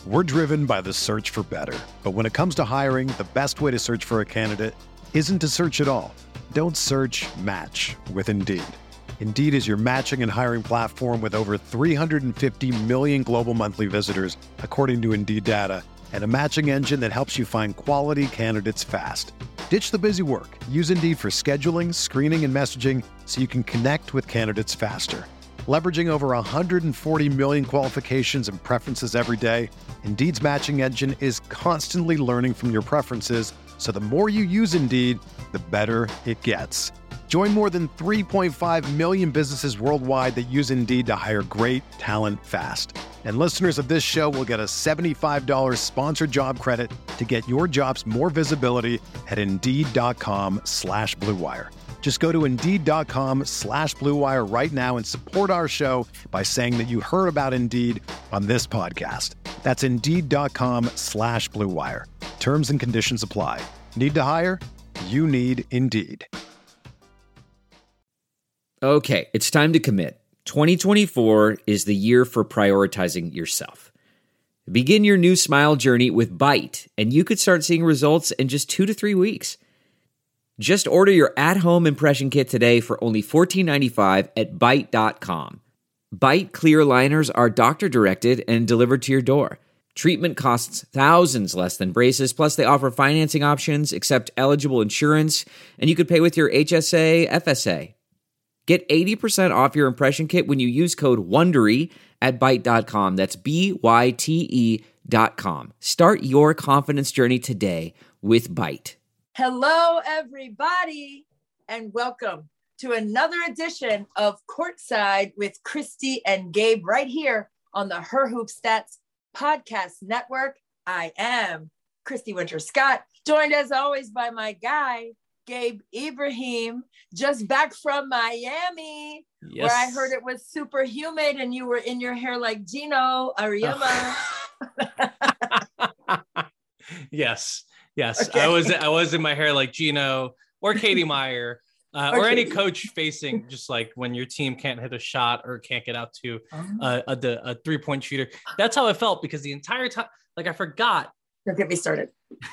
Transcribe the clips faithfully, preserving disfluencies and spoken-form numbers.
We're driven by the search for better. But when it comes to hiring, the best way to search for a candidate isn't to search at all. Don't search, match with Indeed. Indeed is your matching and hiring platform with over three hundred fifty million global monthly visitors, according to Indeed data, and a matching engine that helps you find quality candidates fast. Ditch the busy work. Use Indeed for scheduling, screening, and messaging so you can connect with candidates faster. Leveraging over one hundred forty million qualifications and preferences every day, Indeed's matching engine is constantly learning from your preferences, so the more you use Indeed, the better it gets. Join more than three point five million businesses worldwide that use Indeed to hire great talent fast. And listeners of this show will get a seventy-five dollars sponsored job credit to get your jobs more visibility at Indeed.com slash Blue Wire. Just go to Indeed.com slash Blue Wire right now and support our show by saying that you heard about Indeed on this podcast. That's Indeed.com slash Blue Wire. Terms and conditions apply. Need to hire? You need Indeed. Okay, it's time to commit. twenty twenty-four is the year for prioritizing yourself. Begin your new smile journey with Byte, and you could start seeing results in just two to three weeks. Just order your at-home impression kit today for only fourteen ninety-five at Byte dot com. Byte clear aligners are doctor-directed and delivered to your door. Treatment costs thousands less than braces, plus they offer financing options, accept eligible insurance, and you could pay with your H S A, F S A. Get eighty percent off your impression kit when you use code WONDERY at Byte dot com. That's B Y T E dot com. Start your confidence journey today with Byte. Hello, everybody, and welcome to another edition of Courtside with Christy and Gabe right here on the Her Hoop Stats Podcast Network. I am Christy Winter-Scott, joined as always by my guy, Gabe Ibrahim, just back from Miami, yes, where I heard it was super humid and you were in your hair like Gino Auriemma. Yes. Yes, okay. I was I was in my hair like Gino or Katie Meyer uh, or or any Katie. coach facing, just like when your team can't hit a shot or can't get out to Oh. uh, a, a, a three-point shooter. That's how I felt, because the entire time, like I forgot. Don't get me started.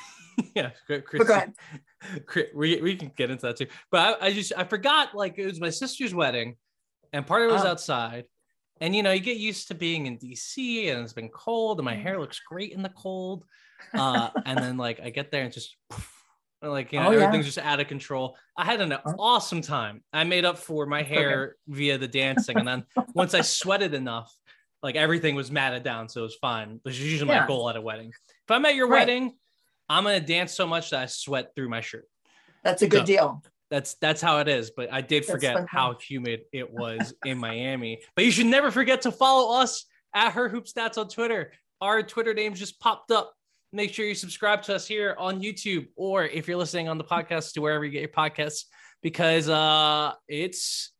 Yeah, Chris, But go ahead. Chris, we, we can get into that too. But I, I just, I forgot, like it was my sister's wedding and part of it was Oh. outside. And, you know, you get used to being in D C and it's been cold and my hair looks great in the cold. Uh, and then like I get there and just like, you know, Oh, yeah. everything's just out of control. I had an awesome time. I made up for my hair Okay. via the dancing. And then once I sweated enough, like everything was matted down. So it was fine. Which is usually Yeah. my goal at a wedding. If I'm at your Right. wedding, I'm going to dance so much that I sweat through my shirt. That's a good So, deal. That's that's how it is. But I did That's forget fun. how humid it was in Miami. But you should never forget to follow us at Her Hoop Stats on Twitter. Our Twitter names just popped up. Make sure you subscribe to us here on YouTube, or if you're listening on the podcast, to wherever you get your podcasts, because uh, it's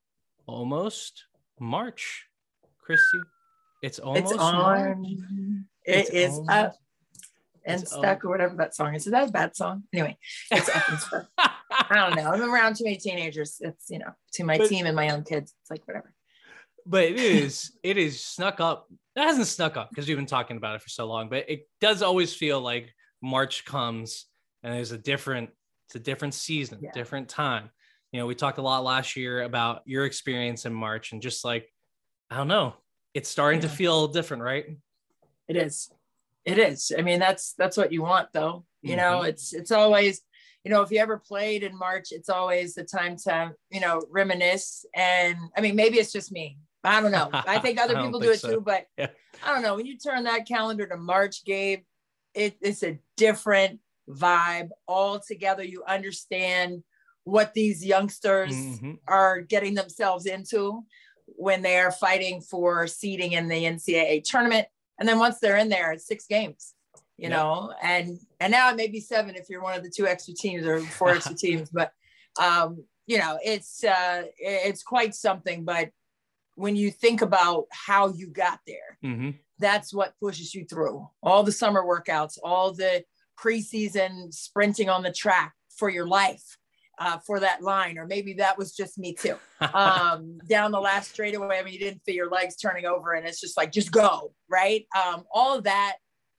almost March, Christy. It's almost It's March. on. It's It is almost- up and it's stuck, or whatever that song is. Is that a bad song? Anyway, it's up and stuck. I don't know. I'm around too many teenagers. It's, you know, to my But- team and my own kids. It's like, whatever. But it is, it is snuck up. That hasn't snuck up because we've been talking about it for so long, but it does always feel like March comes and there's a different, it's a different season, Yeah. different time. You know, we talked a lot last year about your experience in March and just like, I don't know, it's starting Yeah. to feel different, right? It is. It is. I mean, that's, that's what you want though. You know, Mhm. it's, it's always, you know, if you ever played in March, it's always the time to, you know, reminisce. And I mean, maybe it's just me. I don't know. I think other I don't people do think it so. too, but Yeah. I don't know. When you turn that calendar to March, Gabe, it, it's a different vibe altogether. You understand what these youngsters Mhm. are getting themselves into when they are fighting for seeding in the N C double A tournament. And then once they're in there, it's six games, you Yep. know, and, and now it may be seven if you're one of the two extra teams or four extra teams, but, um, you know, it's, uh, it's quite something. But when you think about how you got there, Mhm. that's what pushes you through all the summer workouts, all the preseason sprinting on the track for your life, uh, for that line. Or maybe that was just me too. Um, down the last straightaway, I mean, you didn't feel your legs turning over and it's just like, just go, right? Um, all of that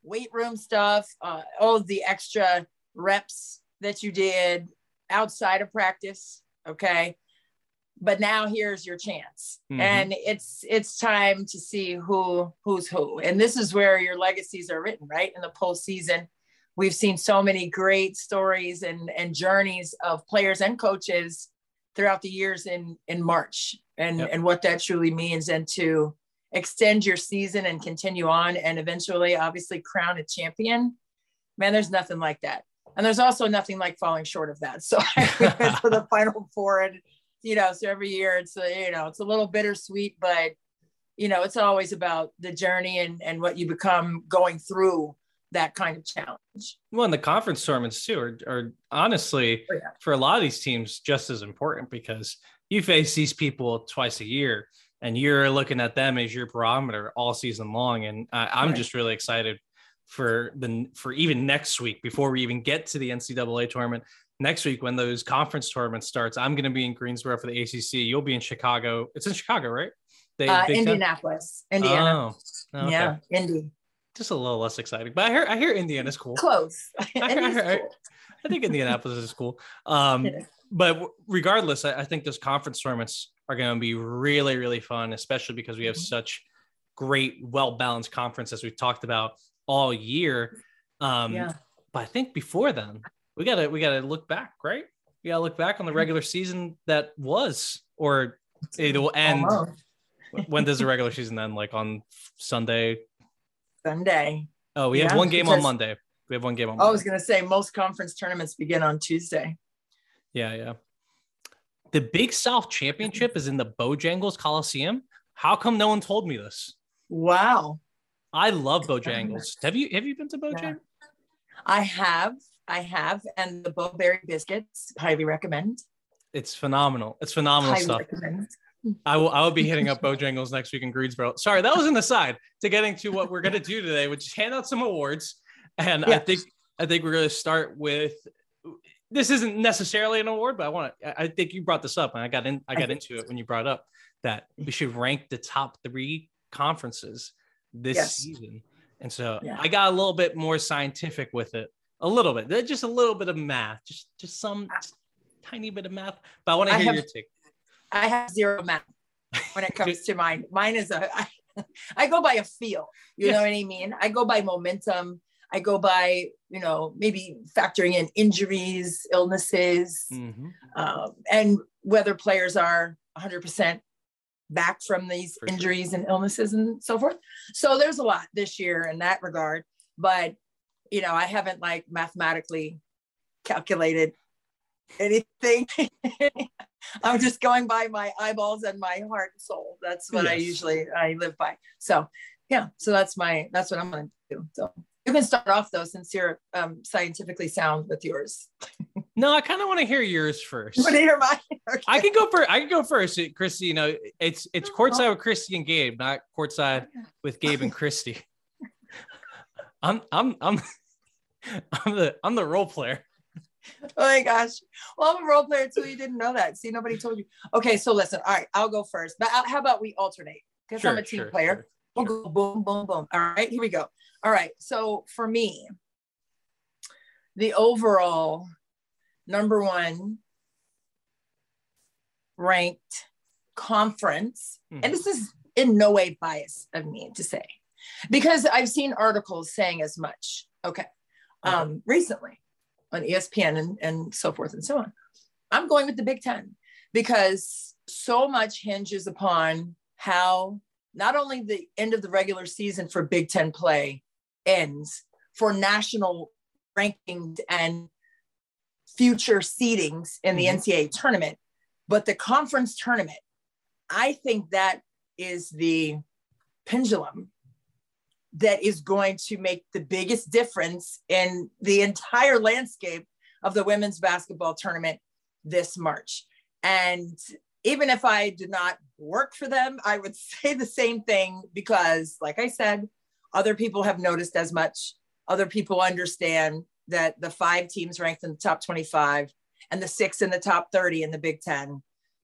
weight room stuff, uh, all of the extra reps that you did outside of practice. Okay. But now here's your chance. Mm-hmm. And it's, it's time to see who, who's who. And this is where your legacies are written, right? In the postseason, we've seen so many great stories and, and journeys of players and coaches throughout the years in, in March and, yep. and what that truly means, and to extend your season and continue on and eventually obviously crown a champion. Man, there's nothing like that. And there's also nothing like falling short of that. So I went to the Final Four, and, you know, so every year it's, a, you know, it's a little bittersweet, but, you know, it's always about the journey and, and what you become going through that kind of challenge. Well, and the conference tournaments too are, are honestly, oh, yeah. for a lot of these teams, just as important, because you face these people twice a year and you're looking at them as your barometer all season long. And I, I'm right. just really excited for the, for even next week, before we even get to the N C double A tournament next week, when those conference tournaments starts. I'm going to be in Greensboro for the A C C. You'll be in Chicago. It's in Chicago, right? They, uh, Indianapolis, time? Indiana. Oh, okay. Yeah. Indy. Just a little less exciting, but I hear, I hear Indiana's cool. Close. I, I, I, cool. I think Indianapolis is cool. Um, but regardless, I, I think those conference tournaments are going to be really, really fun, especially because we have mm-hmm. such great, well-balanced conference, as we've talked about all year. Um, yeah. But I think before then, we gotta, we gotta look back, right? We gotta look back on the regular season that was, or it will end. When does the regular season end? Like on Sunday? Sunday. Oh, we yeah, have one game on Monday. We have one game on Monday. I was going to say most conference tournaments begin on Tuesday. Yeah, yeah. The Big South Championship is in the Bojangles Coliseum. How come no one told me this? Wow. I love Bojangles. Have you have you been to Bojangles? Yeah. I have. I have. And the Bowberry biscuits, highly recommend. It's phenomenal. It's phenomenal highly stuff. Recommend. I will I will be hitting up Bojangles next week in Greensboro. Sorry, that was an aside to getting to what we're going to do today, which is hand out some awards. And yeah. I think I think we're going to start with, this isn't necessarily an award, but I want to, I think you brought this up, and I got in I got into it when you brought up that we should rank the top three conferences this yes. season. And so yeah. I got a little bit more scientific with it, a little bit, just a little bit of math, just just some just tiny bit of math. But I want to hear have- your take. I have zero math when it comes to mine. Mine is a, I, I go by a feel, you yes. know what I mean? I go by momentum. I go by, you know, maybe factoring in injuries, illnesses, mm-hmm. um, and whether players are one hundred percent back from these For injuries sure. and illnesses and so forth. So there's a lot this year in that regard, but, you know, I haven't like mathematically calculated anything. I'm just going by my eyeballs and my heart and soul. That's what yes. I usually I live by. So yeah, so that's my that's what I'm gonna do. So you can start off though, since you're um, scientifically sound with yours. No, I kind of want to hear yours first. You want to hear mine? Okay. I can go first. I can go first, Christy. You know, it's it's courtside with Christy and Gabe, not courtside with Gabe and Christy. I'm I'm I'm I'm the I'm the role player. Oh my gosh. Well, I'm a role player too. You didn't know that. See, nobody told you. Okay, so listen. All right, I'll go first. But I'll, how about we alternate? Because sure, I'm a team sure, player. Sure, we'll sure. go boom, boom, boom. All right, here we go. All right. So for me, the overall number one ranked conference, mm-hmm. and this is in no way bias of me to say, because I've seen articles saying as much. Okay, um, okay. recently. On E S P N and, and so forth and so on. I'm going with the Big Ten because so much hinges upon how not only the end of the regular season for Big Ten play ends, for national rankings and future seedings in the mm-hmm. N C double A tournament, but the conference tournament. I think that is the pendulum that is going to make the biggest difference in the entire landscape of the women's basketball tournament this March. And even if I did not work for them, I would say the same thing because, like I said, other people have noticed as much. Other people understand that the five teams ranked in the top twenty-five and the six in the top thirty in the Big Ten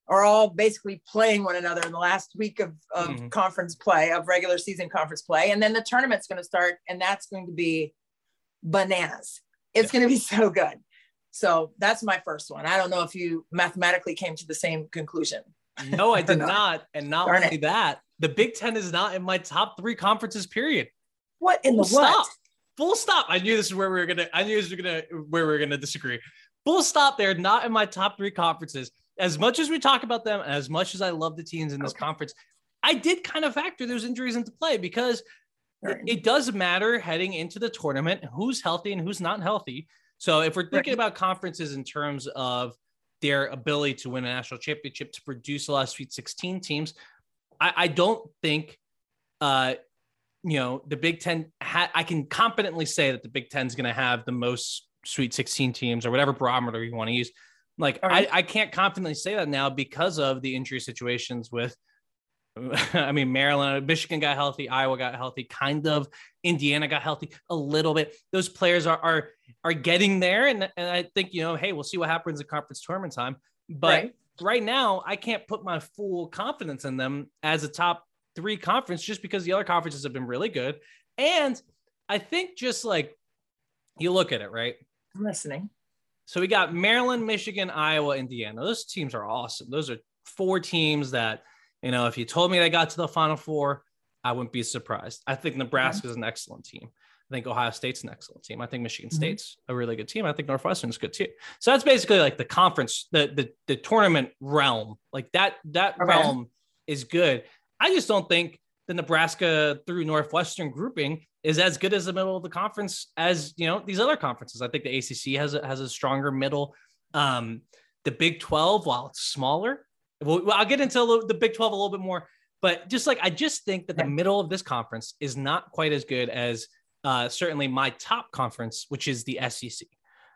are all basically playing one another in the last week of, of Mhm. conference play, of regular season conference play. And then the tournament's going to start, and that's going to be bananas. It's Yeah. going to be so good. So that's my first one. I don't know if you mathematically came to the same conclusion. No, I did not. not. And not Darn only it. that, the Big Ten is not in my top three conferences, period. What in the Full what? stop. Full stop. I knew this is where we were gonna. I knew this was gonna where we were gonna disagree. Full stop. They're not in my top three conferences. As much as we talk about them, and as much as I love the teams in this Okay. conference, I did kind of factor those injuries into play because Right. it, it does matter heading into the tournament who's healthy and who's not healthy. So if we're thinking Right. about conferences in terms of their ability to win a national championship, to produce a lot of Sweet sixteen teams, I, I don't think, uh, you know, the Big Ten, ha- I can confidently say that the Big Ten is going to have the most Sweet sixteen teams, or whatever barometer you want to use. Like, All right. I, I can't confidently say that now because of the injury situations with, I mean, Maryland, Michigan got healthy, Iowa got healthy, kind of. Indiana got healthy a little bit. Those players are are are getting there, and, and I think, you know, hey, we'll see what happens in conference tournament time. But Right. right now, I can't put my full confidence in them as a top three conference just because the other conferences have been really good. And I think just like you look at it, right? I'm listening. So we got Maryland, Michigan, Iowa, Indiana. Those teams are awesome. Those are four teams that, you know, if you told me they got to the Final Four, I wouldn't be surprised. I think Nebraska is an excellent team. I think Ohio State's an excellent team. I think Michigan Mhm. State's a really good team. I think Northwestern's good too. So that's basically like the conference, the the, the tournament realm. Like that that Okay. realm is good. I just don't think the Nebraska through Northwestern grouping is as good as the middle of the conference as, you know, these other conferences. I think the A C C has a, has a stronger middle. Um, the Big twelve, while it's smaller, well, I'll get into a little, the Big twelve a little bit more, but just like, I just think that the Okay. middle of this conference is not quite as good as uh, certainly my top conference, which is the S E C.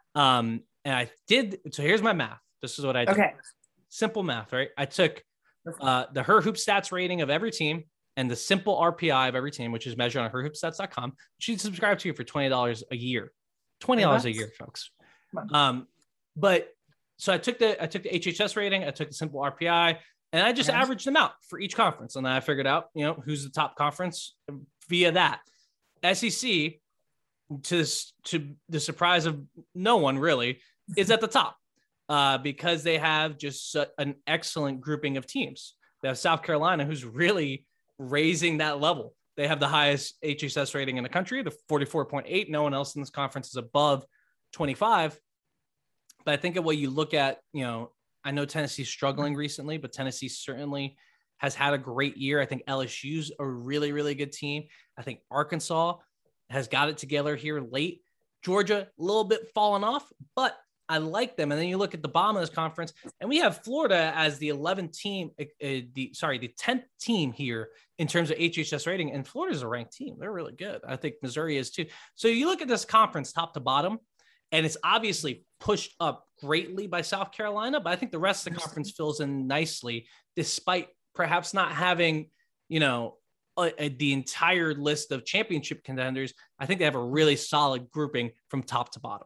Um, and I did, so here's my math. This is what I did. Okay. Simple math, right? I took uh, the Her Hoop Stats rating of every team and the simple R P I of every team, which is measured on her hoop stats dot com, which you can subscribe to for twenty dollars a year. twenty dollars a year, folks. Um, but so I took the I took the H H S rating, I took the simple R P I, and I just Okay. averaged them out for each conference. And then I figured out, you know, who's the top conference via that. S E C, to, to the surprise of no one really, is at the top uh, because they have just su- an excellent grouping of teams. They have South Carolina, who's really raising that level. They have the highest H H S rating in the country, the forty-four point eight. No one else in this conference is above twenty-five. But I think of what you look at, you know, I know Tennessee's struggling recently, but Tennessee certainly has had a great year. I think L S U's a really, really good team. I think Arkansas has got it together here late. Georgia, a little bit fallen off, but I like them. And then you look at the bottom of this conference, and we have Florida as the eleventh team, uh, the sorry, the tenth team here in terms of H H S rating. And Florida's a ranked team. They're really good. I think Missouri is too. So you look at this conference top to bottom, and it's obviously pushed up greatly by South Carolina, but I think the rest of the conference fills in nicely, despite perhaps not having, you know, a, a, the entire list of championship contenders. I think they have a really solid grouping from top to bottom.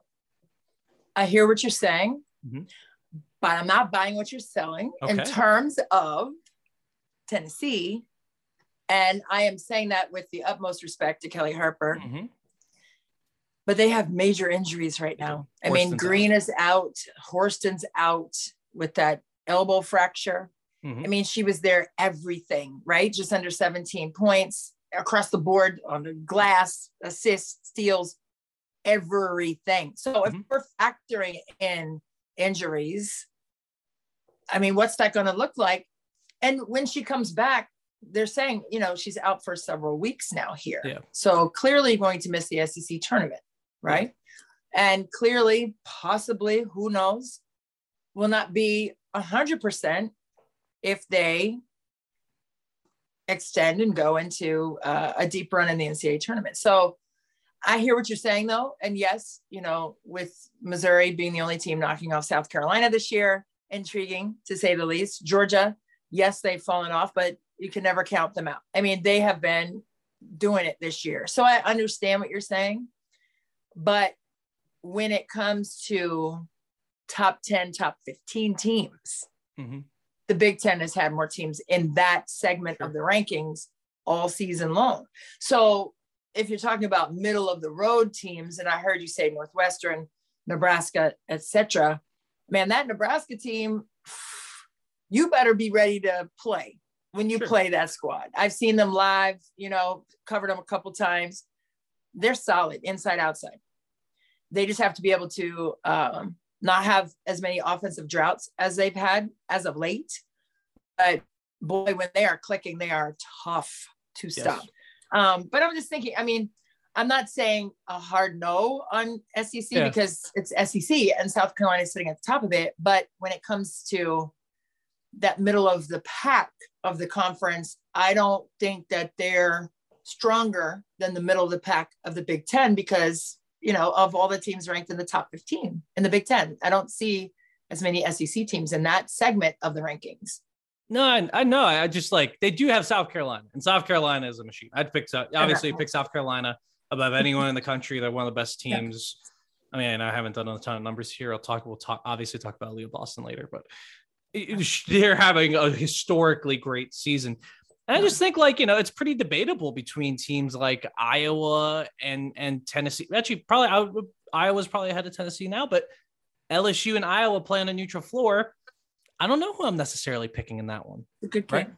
I hear what you're saying, Mhm. but I'm not buying what you're selling in Okay. terms of Tennessee. And I am saying that with the utmost respect to Kelly Harper, Mm-hmm. but they have major injuries right now. I mean, Horston's Green is out, Horston's out with that elbow fracture. Mhm. I mean, she was there everything, right? Just under seventeen points across the board on the glass, assists, steals, everything. So if Mhm. we're factoring in injuries, I mean, what's that going to look like? And when she comes back, they're saying, you know, she's out for several weeks now here. Yeah. So clearly going to miss the S E C tournament, right? And clearly, possibly, who knows, will not be one hundred percent if they extend and go into uh, a deep run in the N C double A tournament. So I hear what you're saying, though. And yes, you know, with Missouri being the only team knocking off South Carolina this year, intriguing to say the least. Georgia, yes, they've fallen off, but you can never count them out. I mean, they have been doing it this year. So I understand what you're saying. But when it comes to top ten, top fifteen teams, Mm-hmm. the Big Ten has had more teams in that segment Sure. of the rankings all season long. So if you're talking about middle of the road teams, and I heard you say Northwestern, Nebraska, et cetera, man, that Nebraska team, you better be ready to play when you Sure. play that squad. I've seen them live, you know, covered them a couple times. They're solid inside, outside. They just have to be able to um, not have as many offensive droughts as they've had as of late. But boy, when they are clicking, they are tough to stop. Yes. Um, but I'm just thinking, I mean, I'm not saying a hard no on S E C Yeah. because it's S E C and South Carolina is sitting at the top of it. But when it comes to that middle of the pack of the conference, I don't think that they're stronger than the middle of the pack of the Big Ten because, you know, of all the teams ranked in the top fifteen in the Big Ten, I don't see as many S E C teams in that segment of the rankings. No, I, I know. I just like they do have South Carolina, and South Carolina is a machine. I'd pick South, obviously pick South Carolina above anyone in the country. They're one of the best teams. I mean, I haven't done a ton of numbers here. I'll talk. We'll talk. Obviously, talk about Leo Boston later, but it, they're having a historically great season. And I just think, like, you know, it's pretty debatable between teams like Iowa and and Tennessee. Actually, probably I would, Iowa's probably ahead of Tennessee now, but L S U and Iowa play on a neutral floor. I don't know who I'm necessarily picking in that one. It's a good game. Right?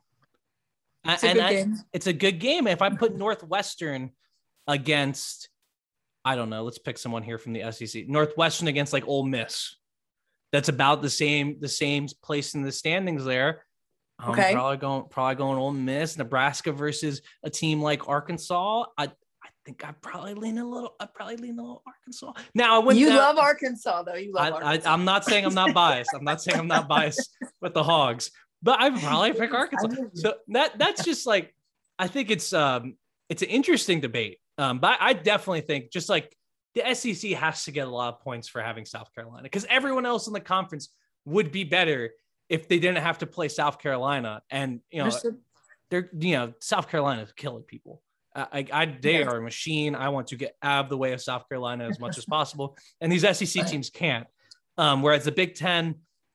It's a and good I, game. it's a good game. If I put Northwestern against, I don't know, let's pick someone here from the S E C. Northwestern against like Ole Miss. That's about the same, the same place in the standings there. I'm Okay. probably going, probably going Ole Miss. Nebraska versus a team like Arkansas. I, I think I probably lean a little. I probably lean a little Arkansas. Now I wouldn't. You now, love Arkansas, though. You love I, Arkansas. I, I'm not saying I'm not biased. I'm not saying I'm not biased with the Hogs, but I probably pick Arkansas. So that that's just like, I think it's um it's an interesting debate. Um, but I definitely think just like the S E C has to get a lot of points for having South Carolina because everyone else in the conference would be better if they didn't have to play South Carolina. And you know, Understood. they're you know South Carolina is killing people. I, I they Yeah. are a machine. I want to get out of the way of South Carolina as much as possible, and these S E C teams can't. Um, whereas the Big Ten,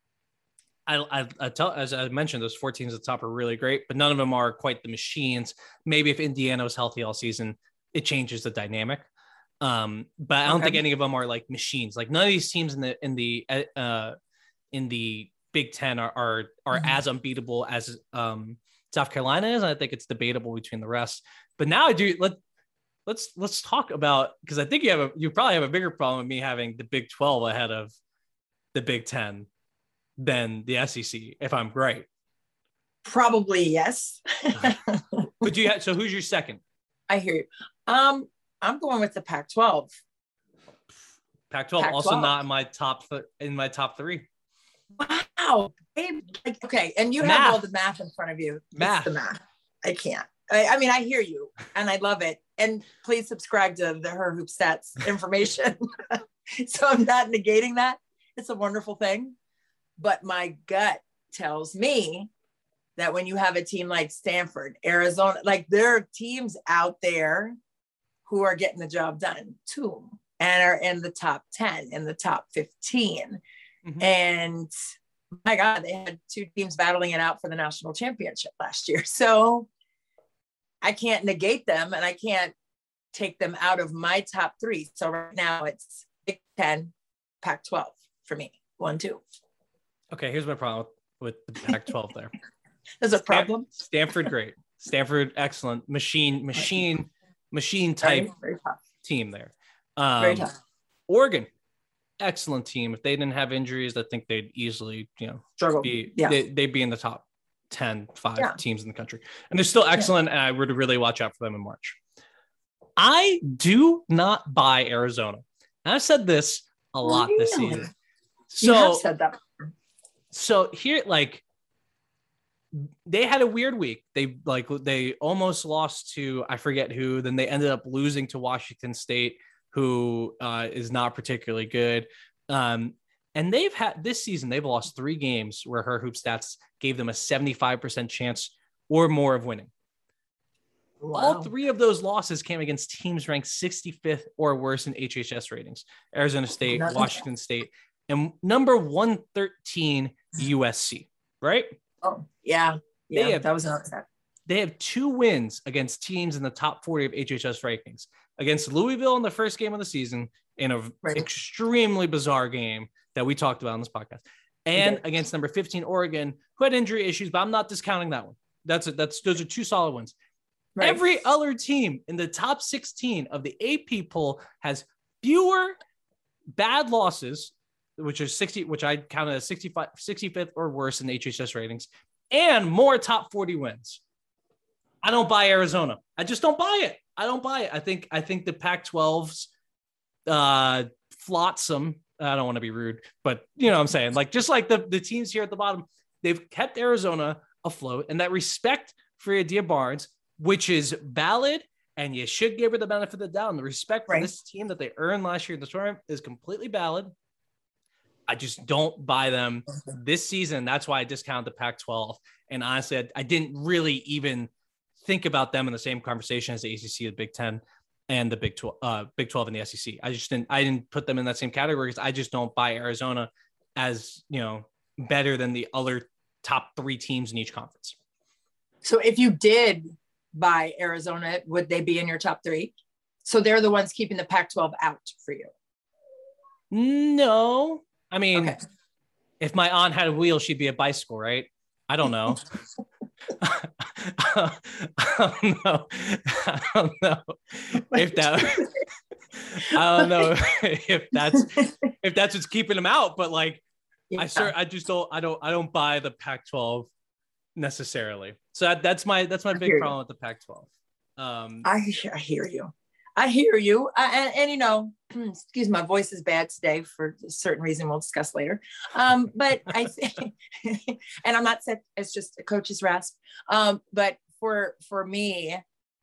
I, I, I tell as I mentioned, those four teams at the top are really great, but none of them are quite the machines. Maybe if Indiana was healthy all season, it changes the dynamic. Um, but I don't Okay. think any of them are like machines. Like none of these teams in the in the uh, in the Big Ten are are, are Mhm. as unbeatable as um, South Carolina is. And I think it's debatable between the rest. But now I do let let's let's talk about because I think you have a you probably have a bigger problem with me having the Big twelve ahead of the Big Ten than the S E C, if I'm right. Probably yes. But you have, so who's your second? I hear you. Um, I'm going with the Pac twelve. Pac twelve, Pac also twelve. not in my top th- in my top three. Wow. Babe, like, okay, and you Math. have all the math in front of you. It's Math. the math. I can't. I, I mean, I hear you, and I love it. And please subscribe to the Her Hoop Stats information. So I'm not negating that. It's a wonderful thing. But my gut tells me that when you have a team like Stanford, Arizona, like there are teams out there who are getting the job done too, and are in the top ten, in the top fifteen. Mhm. And my God, they had two teams battling it out for the national championship last year. So I can't negate them and I can't take them out of my top three. So right now it's Big Ten, Pac twelve for me. One, two. Okay, here's my problem with the Pac twelve there. There's a problem. Stanford, great. Stanford, excellent. Machine, machine, machine type Very, very tough. team there. Um, Very tough. Oregon, excellent team. If they didn't have injuries, I think they'd easily, you know, Struggle. be Yeah. they, they'd be in the top ten, five Yeah. teams in the country. And they're still excellent, and I would really watch out for them in March. I do not buy Arizona. And I've said this a lot this Really? season. You have So, said that. so here, like, they had a weird week. They like they almost lost to I forget who. Then they ended up losing to Washington State, who uh, is not particularly good. Um, and they've had this season, they've lost three games where Her Hoop Stats gave them a seventy-five percent chance or more of winning. Wow. All three of those losses came against teams ranked sixty-fifth or worse in H H S ratings: Arizona State, Nothing. Washington State, and number one thirteen U S C. Right? Oh, yeah. Yeah, They have, that was an upset. They have two wins against teams in the top forty of H H S rankings. Against Louisville in the first game of the season, in an Right. extremely bizarre game that we talked about on this podcast, and Okay. against number fifteen Oregon, who had injury issues, but I'm not discounting that one. That's a, that's those are two solid wins. Right. Every other team in the top sixteen of the A P poll has fewer bad losses, which is sixty, which I counted as sixty-five, sixty-fifth or worse in H H S ratings, and more top forty wins. I don't buy Arizona. I just don't buy it. I don't buy it. I think I think the Pac twelve's uh, flotsam. I don't want to be rude, but you know what I'm saying? Like, just like the, the teams here at the bottom, they've kept Arizona afloat, and that respect for Adia Barnes, which is valid, and you should give her the benefit of the doubt. And the respect for Right. this team that they earned last year in the tournament is completely valid. I just don't buy them this season. That's why I discounted the Pac twelve. And honestly, I, I didn't really even think about them in the same conversation as the A C C, the Big Ten, and the Big twelve, uh, Big twelve and the S E C. I just didn't, I didn't put them in that same category because I just don't buy Arizona as, you know, better than the other top three teams in each conference. So if you did buy Arizona, would they be in your top three? So they're the ones keeping the Pac twelve out for you. No, I mean, Okay. if my aunt had a wheel, she'd be a bicycle, right? I don't know. I don't know. I don't know if that. I don't know if that's if that's what's keeping them out. But like, Yeah. I sure I just don't. I don't. I don't buy the Pac twelve necessarily. So that, that's my that's my I big hear you. problem with the Pac twelve. Um, I, I hear you. I hear you. I, and, and, you know, excuse my voice is bad today for a certain reason we'll discuss later. Um, but I think, and I'm not sick, it's just a coach's rasp. Um, but for, for me,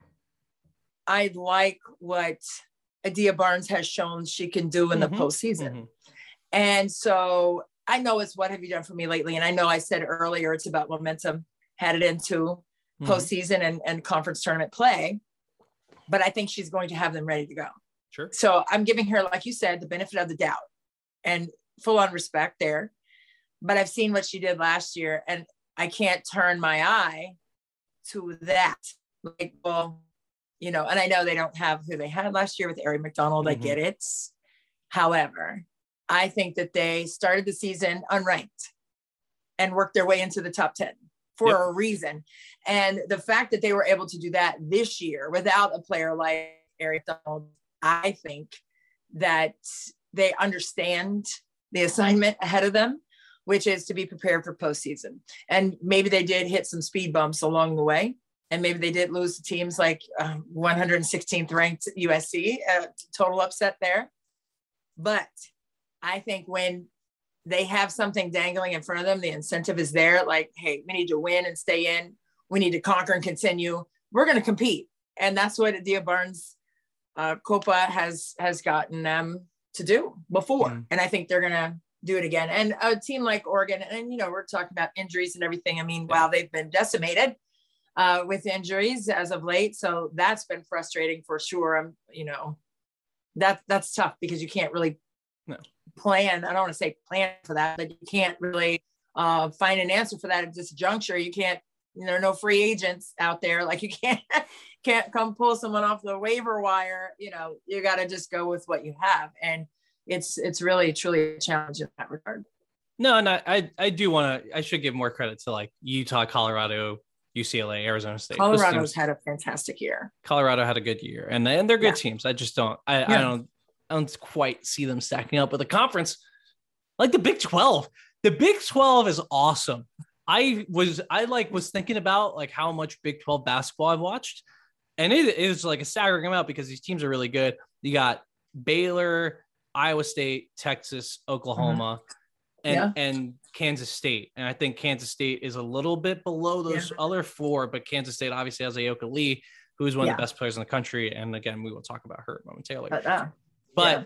I like what Adia Barnes has shown she can do in Mhm, the postseason. mhm. And so I know it's what have you done for me lately? And I know I said earlier, it's about momentum headed into Mhm. postseason and, and conference tournament play. But I think she's going to have them ready to go. Sure. So I'm giving her, like you said, the benefit of the doubt and full on respect there. But I've seen what she did last year and I can't turn my eye to that. Like, well, you know, and I know they don't have who they had last year with Ari McDonald. I Mhm. get it. However, I think that they started the season unranked and worked their way into the top ten for Yep. a reason. And the fact that they were able to do that this year without a player like Ari McDonald, I think that they understand the assignment ahead of them, which is to be prepared for postseason. And maybe they did hit some speed bumps along the way. And maybe they did lose to teams like uh, one hundred sixteenth ranked U S C, uh, total upset there. But I think when they have something dangling in front of them, the incentive is there. Like, hey, we need to win and stay in. We need to conquer and continue. We're going to compete. And that's what Adia Barnes uh, Copa has, has gotten them to do before. Mm. And I think they're going to do it again. And a team like Oregon, and, you know, we're talking about injuries and everything. I mean, wow, they've been decimated uh, with injuries as of late. So that's been frustrating for sure. I'm, you know, that that's tough because you can't really No. plan. I don't want to say plan for that, but you can't really uh, find an answer for that at this juncture. You can't, you know, there are no free agents out there. Like you can't, can't come pull someone off the waiver wire. You know, you got to just go with what you have. And it's, it's really truly a challenge in that regard. No, and I, I, I do want to, I should give more credit to like Utah, Colorado, U C L A, Arizona State. Those Colorado's teams- had a fantastic year. Colorado had a good year, and and they're good Yeah. teams. I just don't, I, I Yeah. don't, I don't quite see them stacking up with a conference like the Big twelve. The Big twelve is awesome. I was, I like was thinking about like how much Big twelve basketball I've watched, and it is like a staggering amount because these teams are really good. You got Baylor, Iowa State, Texas, Oklahoma, and Yeah. and Kansas State. And I think Kansas State is a little bit below those other four, but Kansas State obviously has Ayoka Lee, who is one Yeah. of the best players in the country. And again, we will talk about her momentarily. But, uh, But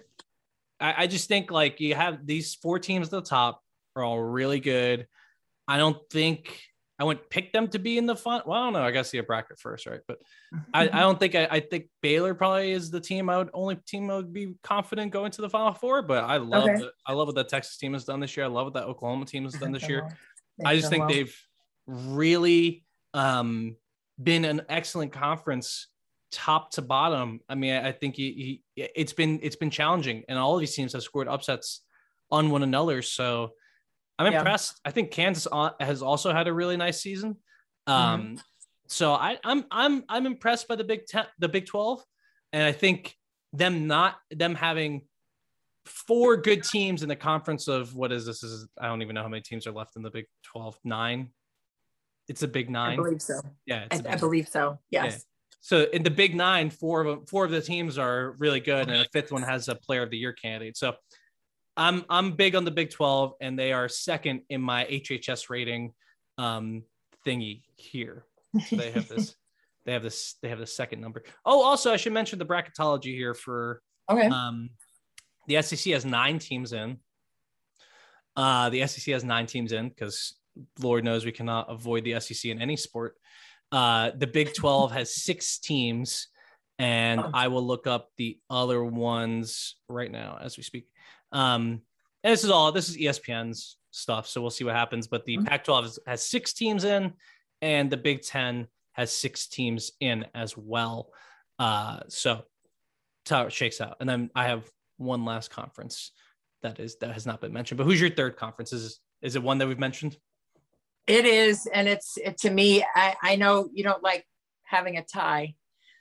I, I just think like you have these four teams at the top are all really good. I don't think I wouldn't pick them to be in the fun. Well, I don't know. I got to see a bracket first, right? But I, I don't think I, I think Baylor probably is the team I would only team I would be confident going to the Final Four. But I love Okay. the, I love what that Texas team has done this year. I love what that Oklahoma team has done this year. They've I just done think well. they've really um, been an excellent conference top to bottom. I mean, I think he, he, it's been it's been challenging, and all of these teams have scored upsets on one another. So I'm Yeah. impressed. I think Kansas has also had a really nice season. Um, mm-hmm. So I, I'm I'm I'm impressed by the Big Ten, the Big twelve, and I think them not them having four good teams in the conference of what is this? this is I don't even know how many teams are left in the Big twelve. Nine. It's a Big Nine. I believe so. Yeah, I, I believe so. Yes. Yeah. So in the Big Nine, four of them, four of the teams are really good, and the fifth one has a Player of the Year candidate. So I'm I'm big on the Big twelve, and they are second in my H H S rating um, thingy here. So they have this, they have this, they have the second number. Oh, also I should mention the bracketology here for okay. Um, the S E C has nine teams in. Uh, the S E C has nine teams in because Lord knows we cannot avoid the S E C in any sport. Uh, the Big twelve has six teams, and I will look up the other ones right now as we speak. Um, and this is all, this is E S P N's stuff, so we'll see what happens. But the Pac twelve has, has six teams in, and the Big Ten has six teams in as well. Uh, so that's how it shakes out. And then I have one last conference that is that has not been mentioned. But who's your third conference? Is is it one that we've mentioned? It is, and it's it, to me. I, I know you don't like having a tie.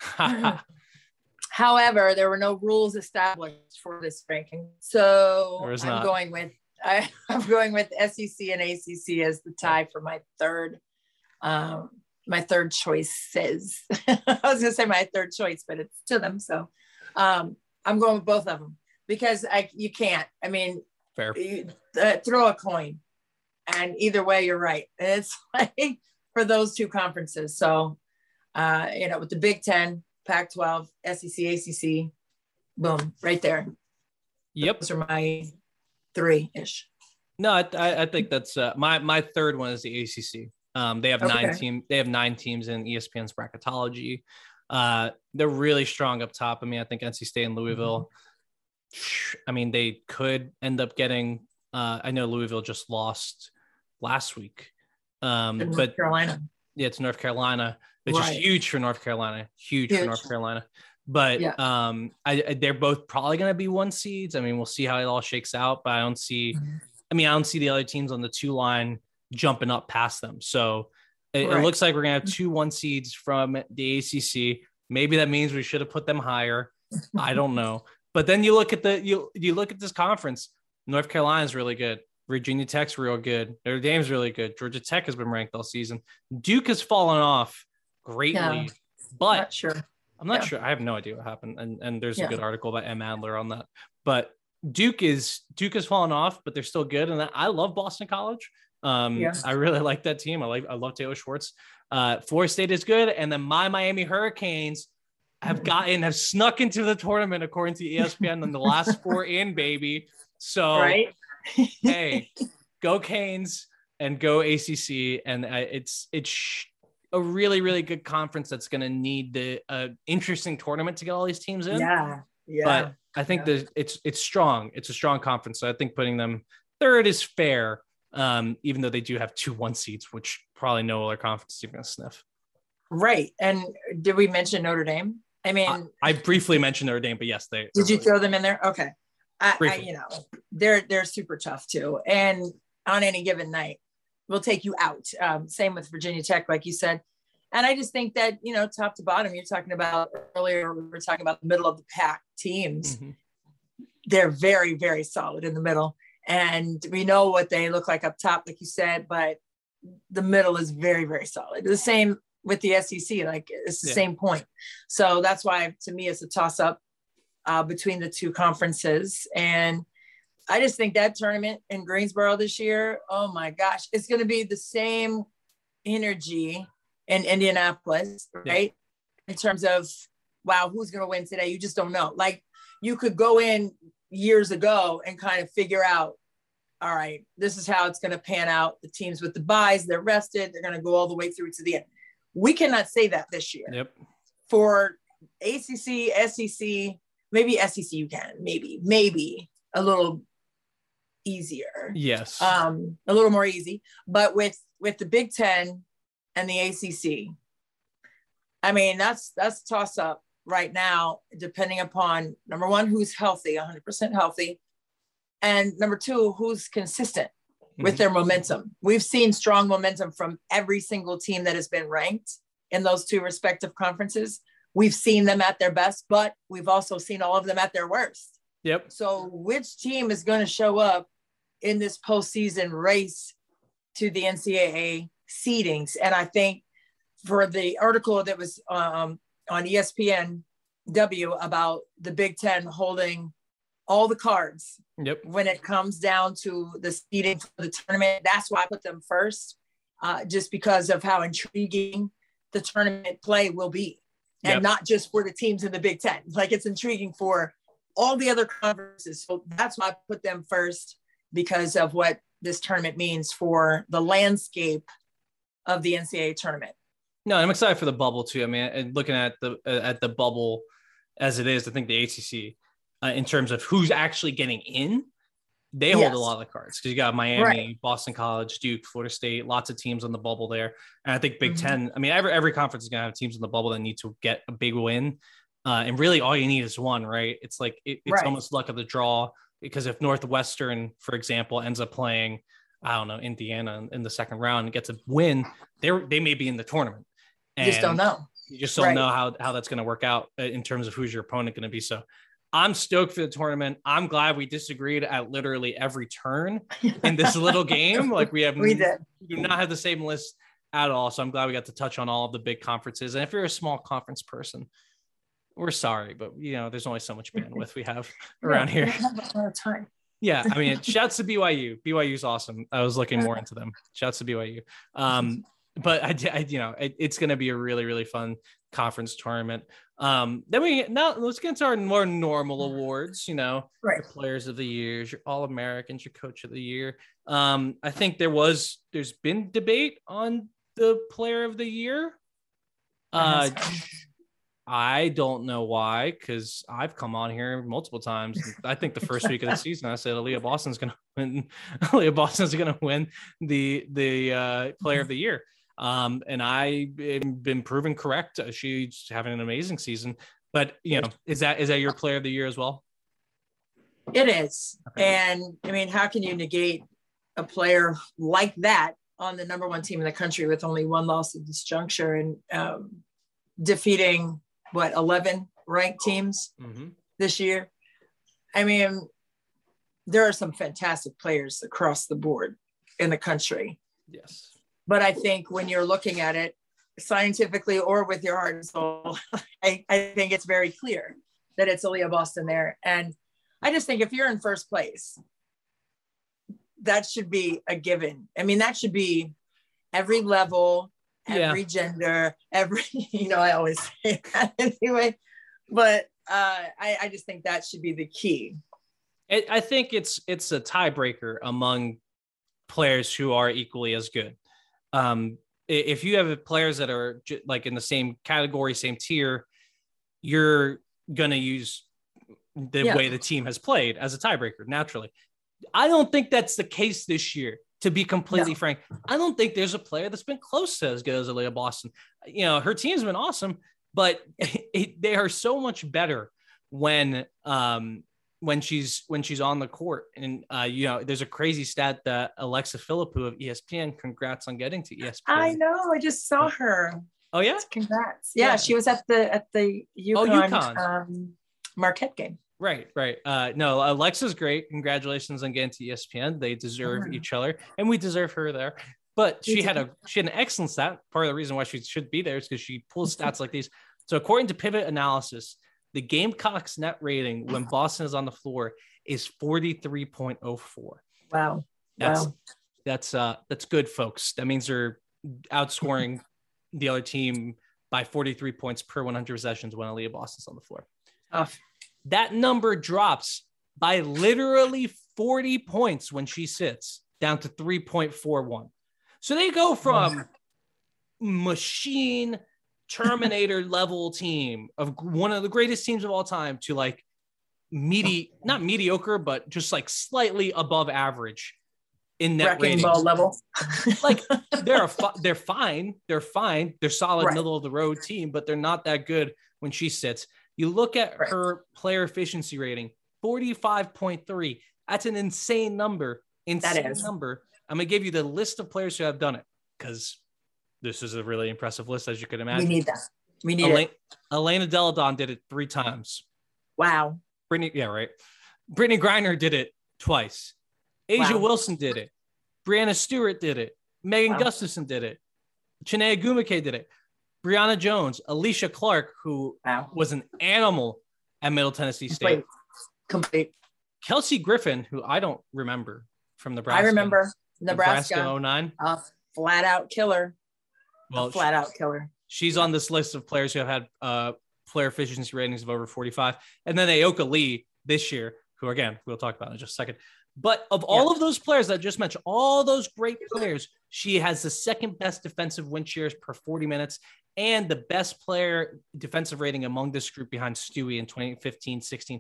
However, there were no rules established for this ranking, so I'm not. going with I, I'm going with S E C and A C C as the tie for my third. Um, my third choices. I was gonna say my third choice, but it's to them. So um, I'm going with both of them because I you can't. I mean, fair. You, uh, throw a coin. And either way, you're right. It's like for those two conferences. So, uh, you know, with the Big Ten, Pac twelve, S E C, A C C, boom, right there. Yep. Those are my three-ish. No, I, I think that's uh, my my third one is the A C C. Um, they have okay. nine team. They have nine teams in E S P N's bracketology. Uh, they're really strong up top. I mean, I think N C State and Louisville. Mm-hmm. I mean, they could end up getting. Uh, I know Louisville just lost last week, um, North but Carolina. Yeah, it's North Carolina, which right. is huge for North Carolina. Huge, huge. for North Carolina. But yeah. um, I, I they're both probably going to be one seeds. I mean, we'll see how it all shakes out. But I don't see. Mm-hmm. I mean, I don't see the other teams on the two line jumping up past them. So it, right. it looks like we're going to have two one seeds from the A C C. Maybe that means we should have put them higher. I don't know. But then you look at the you you look at this conference. North Carolina's really good. Virginia Tech's real good. Notre Dame's really good. Georgia Tech has been ranked all season. Duke has fallen off greatly, yeah. but not sure. I'm not yeah. sure. I have no idea what happened. And and there's yeah. a good article by M. Adler on that. But Duke is Duke has fallen off, but they're still good. And I love Boston College. Um, yeah. I really like that team. I like I love Taylor Schwartz. Uh, Florida State is good, and then my Miami Hurricanes have gotten have snuck into the tournament according to E S P N in the last four in, baby. So. Right. Hey, go Canes and go A C C, and uh, it's it's a really really good conference that's going to need the uh, interesting tournament to get all these teams in. Yeah, yeah. But I think yeah. that it's it's strong. It's a strong conference, so I think putting them third is fair. Um, even though they do have two one seeds, which probably no other conference is going to sniff. Right. And did we mention Notre Dame? I mean, I, I briefly mentioned Notre Dame, but yes, they did you really throw them in there? Okay. I, I, you know, they're they're super tough too, and on any given night, will take you out. Um, same with Virginia Tech, like you said, and I just think that you know, top to bottom, you're talking about earlier. We were talking about the middle of the pack teams. Mm-hmm. They're very, very solid in the middle, and we know what they look like up top, like you said. But the middle is very, very solid. The same with the S E C, like it's the yeah. same point. So that's why, to me, it's a toss up. Uh, between the two conferences. And I just think that tournament in Greensboro this year, oh my gosh, it's going to be the same energy in Indianapolis, right? Yeah. In terms of, wow, who's going to win today? You just don't know. Like you could go in years ago and kind of figure out, all right, this is how it's going to pan out. The teams with the buys, they're rested. They're going to go all the way through to the end. We cannot say that this year. Yep. For A C C, S E C, maybe S E C you can, maybe, maybe a little easier. Yes. Um, a little more easy. But with with the Big Ten and the A C C, I mean, that's that's a toss up right now, depending upon, number one, who's healthy, one hundred percent healthy, and number two, who's consistent mm-hmm. with their momentum. We've seen strong momentum from every single team that has been ranked in those two respective conferences. We've seen them at their best, but we've also seen all of them at their worst. Yep. So which team is going to show up in this postseason race to the N C double A seedings? And I think for the article that was um, on E S P N W about the Big Ten holding all the cards yep. when it comes down to the seeding for the tournament, that's why I put them first, uh, just because of how intriguing the tournament play will be. And yep. not just for the teams in the Big Ten. Like, it's intriguing for all the other conferences. So that's why I put them first, because of what this tournament means for the landscape of the N C double A tournament. No, I'm excited for the bubble too. I mean, and looking at the uh, at the bubble as it is, I think the A C C, uh, in terms of who's actually getting in, they hold yes. a lot of the cards, because you got Miami, right. Boston College, Duke, Florida State, lots of teams on the bubble there. And I think Big mm-hmm. Ten, I mean, every every conference is going to have teams in the bubble that need to get a big win. Uh, and really all you need is one, right? It's like, it, it's right. almost luck of the draw, because if Northwestern, for example, ends up playing, I don't know, Indiana in, in the second round and gets a win, they they may be in the tournament. And you just don't know. You just don't right. know how, how that's going to work out in terms of who's your opponent going to be. So I'm stoked for the tournament. I'm glad we disagreed at literally every turn in this little game. Like, we have, we did. We do not have the same list at all. So I'm glad we got to touch on all of the big conferences. And if you're a small conference person, we're sorry, but you know, there's only so much bandwidth we have around yeah, here. We have a lot of time. Yeah. I mean, shouts to B Y U. B Y U is awesome. I was looking more into them. Shouts to B Y U. Um, but I, I, you know, it, it's going to be a really, really fun conference tournament. Um, then we now let's get into our more normal awards, you know, right. your players of the year, your All-Americans, your coach of the year. Um, I think there was, there's been debate on the player of the year. Uh, I don't know why, because I've come on here multiple times. I think the first week of the season, I said Aaliyah Boston's going to win. Aaliyah Boston's going to win the the uh, player of the year. Um, and I've been proven correct. She's having an amazing season. But, you know, is that is that your player of the year as well? It is. Okay. And, I mean, how can you negate a player like that on the number one team in the country with only one loss at this juncture, and um, defeating, what, eleven ranked teams mm-hmm. this year? I mean, there are some fantastic players across the board in the country. Yes. But I think when you're looking at it scientifically or with your heart and soul, I, I think it's very clear that it's Aaliyah Boston there. And I just think if you're in first place, that should be a given. I mean, that should be every level, every yeah. gender, every, you know, I always say that anyway. But uh, I, I just think that should be the key. I, I think it's it's a tiebreaker among players who are equally as good. Um, if you have players that are j- like in the same category, same tier, you're going to use the yeah. way the team has played as a tiebreaker, naturally. I don't think that's the case this year, to be completely no. frank. I don't think there's a player that's been close to as good as Aaliyah Boston. You know, her team's been awesome, but it, it, they are so much better when um, when she's when she's on the court. And, uh, you know, there's a crazy stat that Alexa Philippou of E S P N, congrats on getting to E S P N. I know. I just saw her. Oh, yeah? Congrats. Yeah, yeah. She was at the at the UConn, oh, UConn. Um, Marquette game. Right, right. Uh, no, Alexa's great. Congratulations on getting to E S P N. They deserve mm-hmm. each other, and we deserve her there. But she had a she had an excellent stat. Part of the reason why she should be there is because she pulls stats like these. So according to Pivot Analysis, the Gamecocks net rating when Boston is on the floor is forty-three point oh four. Wow. That's wow. that's uh that's good, folks. That means they're outscoring the other team by forty-three points per one hundred possessions when Aaliyah Boston's on the floor. Tough. That number drops by literally forty points when she sits, down to three point four one. So they go from machine Terminator level team of one of the greatest teams of all time to like medi- not mediocre, but just like slightly above average in net Wrecking ratings. ball level. Like they're a fi- they're fine. They're fine. They're solid Right. middle of the road team, but they're not that good when she sits. You look at Right. her player efficiency rating, forty-five point three. That's an insane number. Insane is. number. I'm going to give you the list of players who have done it because this is a really impressive list, as you can imagine. We need that. We need Elaine, it. Elena Deladon did it three times. Wow. Brittany, yeah, right. Brittany Griner did it twice. Asia Wow. Wilson did it. Brianna Stewart did it. Megan Wow. Gustafson did it. Chinea Gumake did it. Brianna Jones, Alicia Clark, who Wow. was an animal at Middle Tennessee State. Complete. Complete. Kelsey Griffin, who I don't remember from Nebraska. I remember Nebraska. Nebraska oh nine. A flat out killer. Well, a flat out killer. She's on this list of players who have had uh, player efficiency ratings of over forty-five. And then Aoka Lee this year, who, again, we'll talk about in just a second. But of all Yeah. of those players that I just mentioned, all those great players, she has the second best defensive win shares per forty minutes and the best player defensive rating among this group behind Stewie in twenty fifteen sixteen.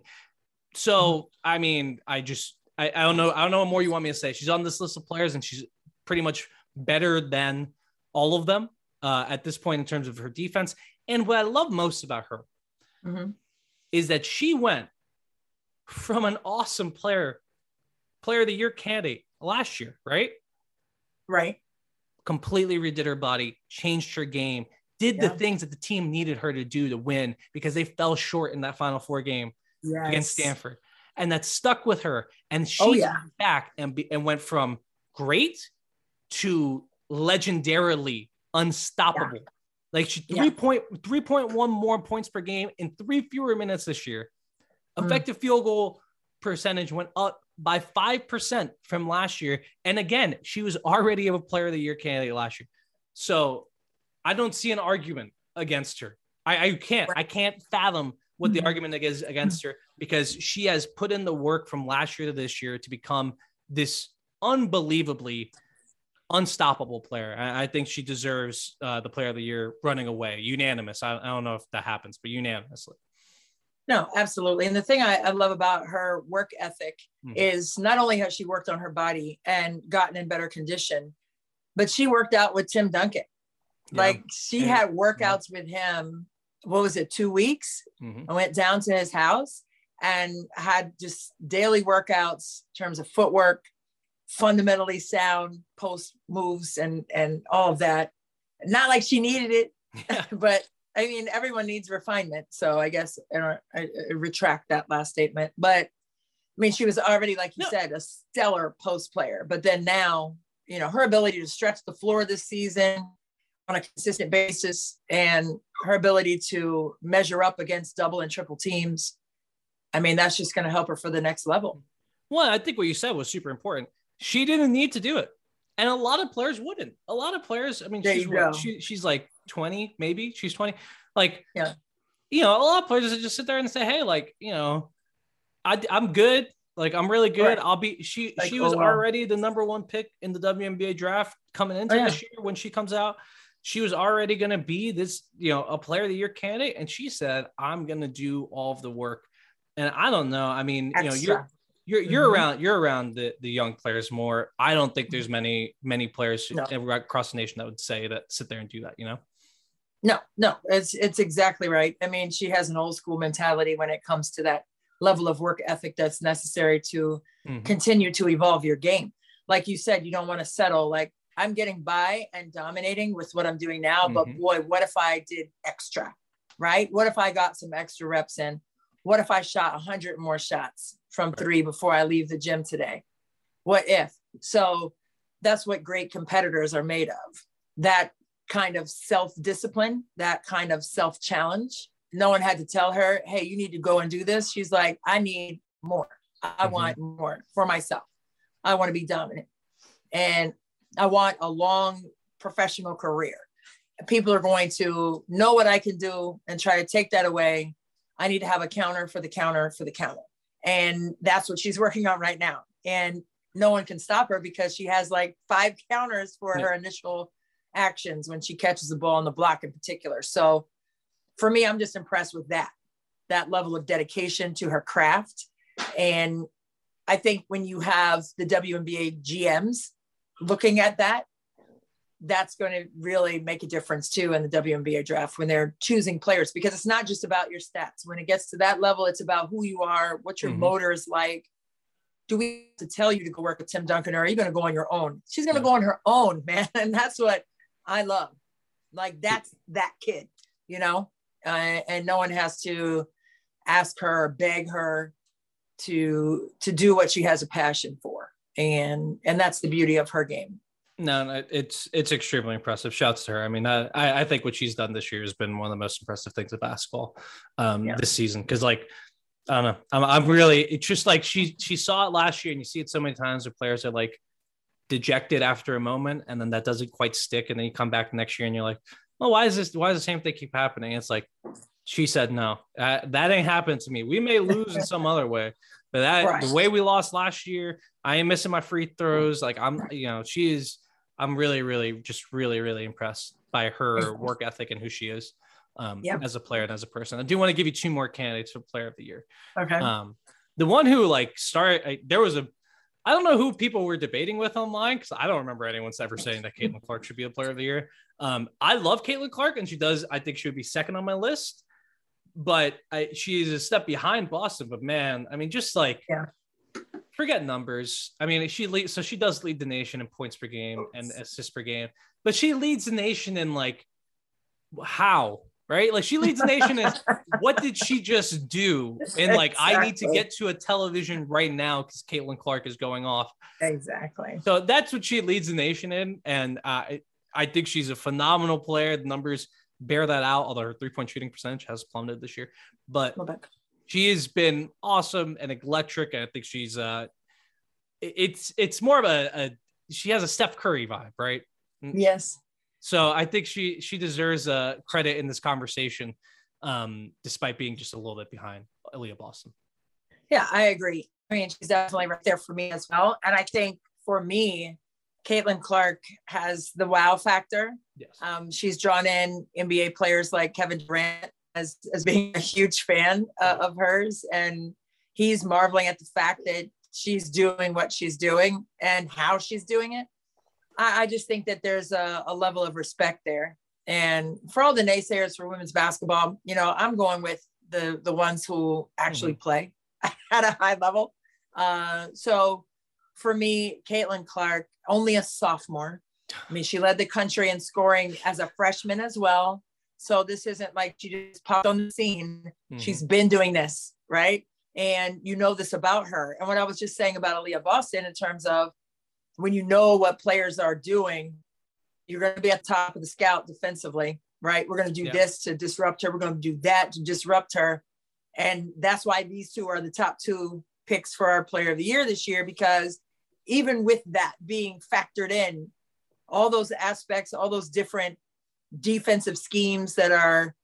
So, I mean, I just, I, I don't know. I don't know what more you want me to say. She's on this list of players and she's pretty much better than all of them uh, at this point in terms of her defense. And what I love most about her Mm-hmm. is that she went from an awesome player, player of the year candidate last year, right? Right. Completely redid her body, changed her game, did Yeah. the things that the team needed her to do to win because they fell short in that Final Four game Yes. against Stanford. And that stuck with her. And she's Oh, yeah. back and, be, and went from great to legendarily unstoppable. Like she Yeah. three point three point one more points per game in three fewer minutes this year. Mm. Effective field goal percentage went up by five percent from last year. And again, she was already a player of the year candidate last year. So I don't see an argument against her. I, I can't, I can't fathom what the Mhm. argument is against her because she has put in the work from last year to this year to become this unbelievably unstoppable player. I, I think she deserves uh, the player of the year running away, unanimous. I, I don't know if that happens, but unanimously. No, absolutely. And the thing I, I love about her work ethic Mhm. is not only has she worked on her body and gotten in better condition, but she worked out with Tim Duncan. Yeah. Like she And- had workouts with him. What was it? Two weeks. Mhm. I went down to his house and had just daily workouts in terms of footwork, fundamentally sound post moves and, and all of that. Not like she needed it, Yeah. but I mean, everyone needs refinement. So I guess I, I, I retract that last statement. But I mean, she was already, like you No. said, a stellar post player. But then now, you know, her ability to stretch the floor this season on a consistent basis and her ability to measure up against double and triple teams. I mean, that's just going to help her for the next level. Well, I think what you said was super important. She didn't need to do it. And a lot of players wouldn't. A lot of players, I mean, There she's, you go. she, she's like twenty, maybe. She's twenty. Like, Yeah. you know, a lot of players that just sit there and say, hey, like, you know, I, I'm good. Like, I'm really good. Right. I'll be, she, Like, she was oh, wow. already the number one pick in the W N B A draft coming into Oh, yeah. this year when she comes out. She was already going to be this, you know, a player of the year candidate. And she said, I'm going to do all of the work. And I don't know. I mean, you know, Extra. you're, you're, you're Mhm. around, you're around the, the young players more. I don't think there's many, many players No. across the nation that would say that, sit there and do that, you know? No, no, it's it's exactly right. I mean, she has an old school mentality when it comes to that level of work ethic that's necessary to Mhm. continue to evolve your game. Like you said, you don't want to settle. Like I'm getting by and dominating with what I'm doing now, but Mhm. boy, what if I did extra, right? What if I got some extra reps in? What if I shot a hundred more shots from Right. three before I leave the gym today? What if? So that's what great competitors are made of. That kind of self-discipline, that kind of self-challenge. No one had to tell her, hey, you need to go and do this. She's like, I need more. I Mhm. want more for myself. I want to be dominant. And I want a long professional career. People are going to know what I can do and try to take that away. I need to have a counter for the counter for the counter. And that's what she's working on right now. And no one can stop her because she has like five counters for Yeah. her initial actions when she catches the ball on the block in particular. So for me, I'm just impressed with that, that level of dedication to her craft. And I think when you have the W N B A G Ms looking at that, that's going to really make a difference too in the W N B A draft when they're choosing players, because it's not just about your stats. When it gets to that level, it's about who you are, what your mm-hmm. motor is like. Do we have to tell you to go work with Tim Duncan, or are you going to go on your own? She's going to yeah. go on her own, man. And that's what I love. Like, that's that kid, you know, uh, and no one has to ask her or beg her to, to do what she has a passion for. And, and that's the beauty of her game. No, no, it's it's extremely impressive. Shouts to her. I mean, I I think what she's done this year has been one of the most impressive things of basketball um, yeah. this season. Because, like, I don't know, I'm, I'm really. It's just like she she saw it last year, and you see it so many times where players are like dejected after a moment, and then that doesn't quite stick, and then you come back next year, and you're like, well, why is this? Why does the same thing keep happening? It's like she said, no, uh, that ain't happened to me. We may lose in some other way. But that right. the way we lost last year, I am missing my free throws. Like, I'm, you know, she is. I'm really, really, just really, really impressed by her work ethic and who she is um, yep. as a player and as a person. I do want to give you two more candidates for Player of the Year. Okay. Um, the one who like started, I, there was a, I don't know who people were debating with online, because I don't remember anyone's ever saying that Caitlin Clark should be a Player of the Year. Um, I love Caitlin Clark, and she does. I think she would be second on my list, but I, she is a step behind Boston. But man, I mean, just like. Yeah. Forget numbers. I mean, she leads, so she does lead the nation in points per game and assists per game, but she leads the nation in like how, right? Like, she leads the nation in what did she just do? And like, exactly. I need to get to a television right now because Caitlin Clark is going off. Exactly. So that's what she leads the nation in, and uh, I think she's a phenomenal player. The numbers bear that out, although her three-point shooting percentage has plummeted this year, but. She has been awesome and electric. And I think she's uh it's it's more of a, a she has a Steph Curry vibe, right? Yes. So I think she she deserves a credit in this conversation, um, despite being just a little bit behind Aaliyah Boston. Yeah, I agree. I mean, she's definitely right there for me as well. And I think for me, Caitlin Clark has the wow factor. Yes. Um, she's drawn in N B A players like Kevin Durant as, as being a huge fan uh, of hers. And he's marveling at the fact that she's doing what she's doing and how she's doing it. I, I just think that there's a, a level of respect there. And for all the naysayers for women's basketball, you know, I'm going with the, the ones who actually mm-hmm. play at a high level. Uh, so for me, Caitlin Clark, only a sophomore. I mean, she led the country in scoring as a freshman as well. So this isn't like she just popped on the scene. Mm-hmm. She's been doing this, right? And you know this about her. And what I was just saying about Aaliyah Boston in terms of when you know what players are doing, you're going to be at the top of the scout defensively, right? We're going to do yeah. this to disrupt her. We're going to do that to disrupt her. And that's why these two are the top two picks for our Player of the Year this year, because even with that being factored in, all those aspects, all those different defensive schemes that are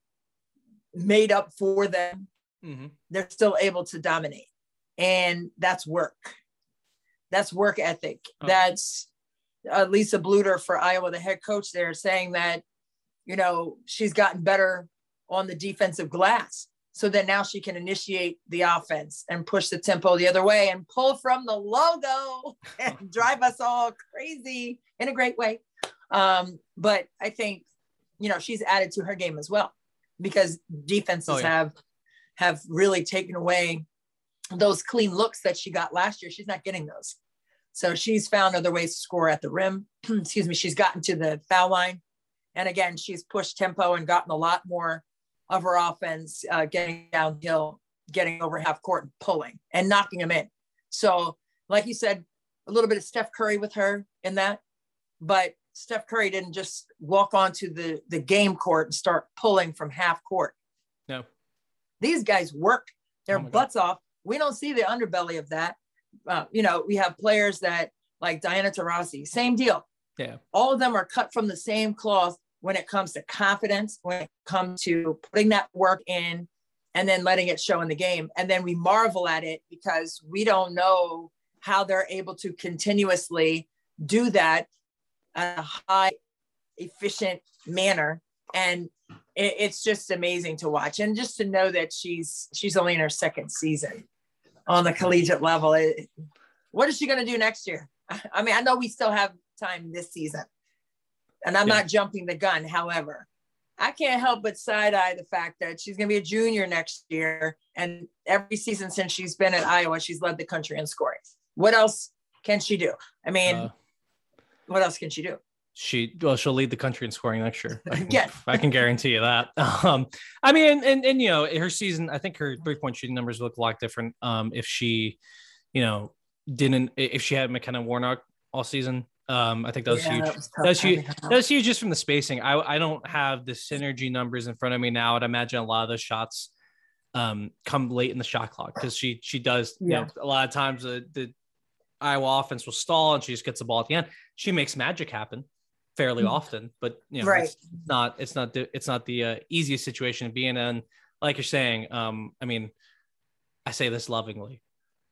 made up for them, mm-hmm. they're still able to dominate. And that's work. That's work ethic. Oh. That's uh, Lisa Bluter for Iowa, the head coach there, saying that, you know, she's gotten better on the defensive glass. So that now she can initiate the offense and push the tempo the other way and pull from the logo and drive us all crazy in a great way. Um, but I think, you know, she's added to her game as well, because defenses oh, yeah. have, have really taken away those clean looks that she got last year. She's not getting those. So she's found other ways to score at the rim. Excuse me. She's gotten to the foul line. And again, she's pushed tempo and gotten a lot more of her offense, uh, getting downhill, getting over half court and pulling and knocking them in. So like you said, a little bit of Steph Curry with her in that, but Steph Curry didn't just walk onto the, the game court and start pulling from half court. No. These guys work their oh butts God. off. We don't see the underbelly of that. Uh, you know, we have players that like Diana Taurasi, same deal. Yeah. All of them are cut from the same cloth when it comes to confidence, when it comes to putting that work in and then letting it show in the game. And then we marvel at it because we don't know how they're able to continuously do that at a high, efficient manner. And it, it's just amazing to watch. And just to know that she's, she's only in her second season. on the collegiate level. It, what is she going to do next year? I mean, I know we still have time this season, and I'm yeah. not jumping the gun. However, I can't help but side eye the fact that she's going to be a junior next year. And every season since she's been at Iowa, she's led the country in scoring. What else can she do? I mean, uh, what else can she do? She, well, she'll lead the country in scoring next year. I can, yeah. I can guarantee you that. Um, I mean, and, and, you know, her season, I think her three point shooting numbers look a lot different. Um, if she, you know, didn't, if she had McKenna Warnock all season, Um, I think that was yeah, huge. That was, that was huge. That was huge just from the spacing. I I don't have the synergy numbers in front of me now. I'd imagine a lot of those shots um, come late in the shot clock because she she does. Yeah. You know, a lot of times the, the Iowa offense will stall and she just gets the ball at the end. She makes magic happen fairly mm-hmm. often, but you know, right. it's not it's not the, it's not the uh, easiest situation to be in. And like you're saying, um, I mean, I say this lovingly.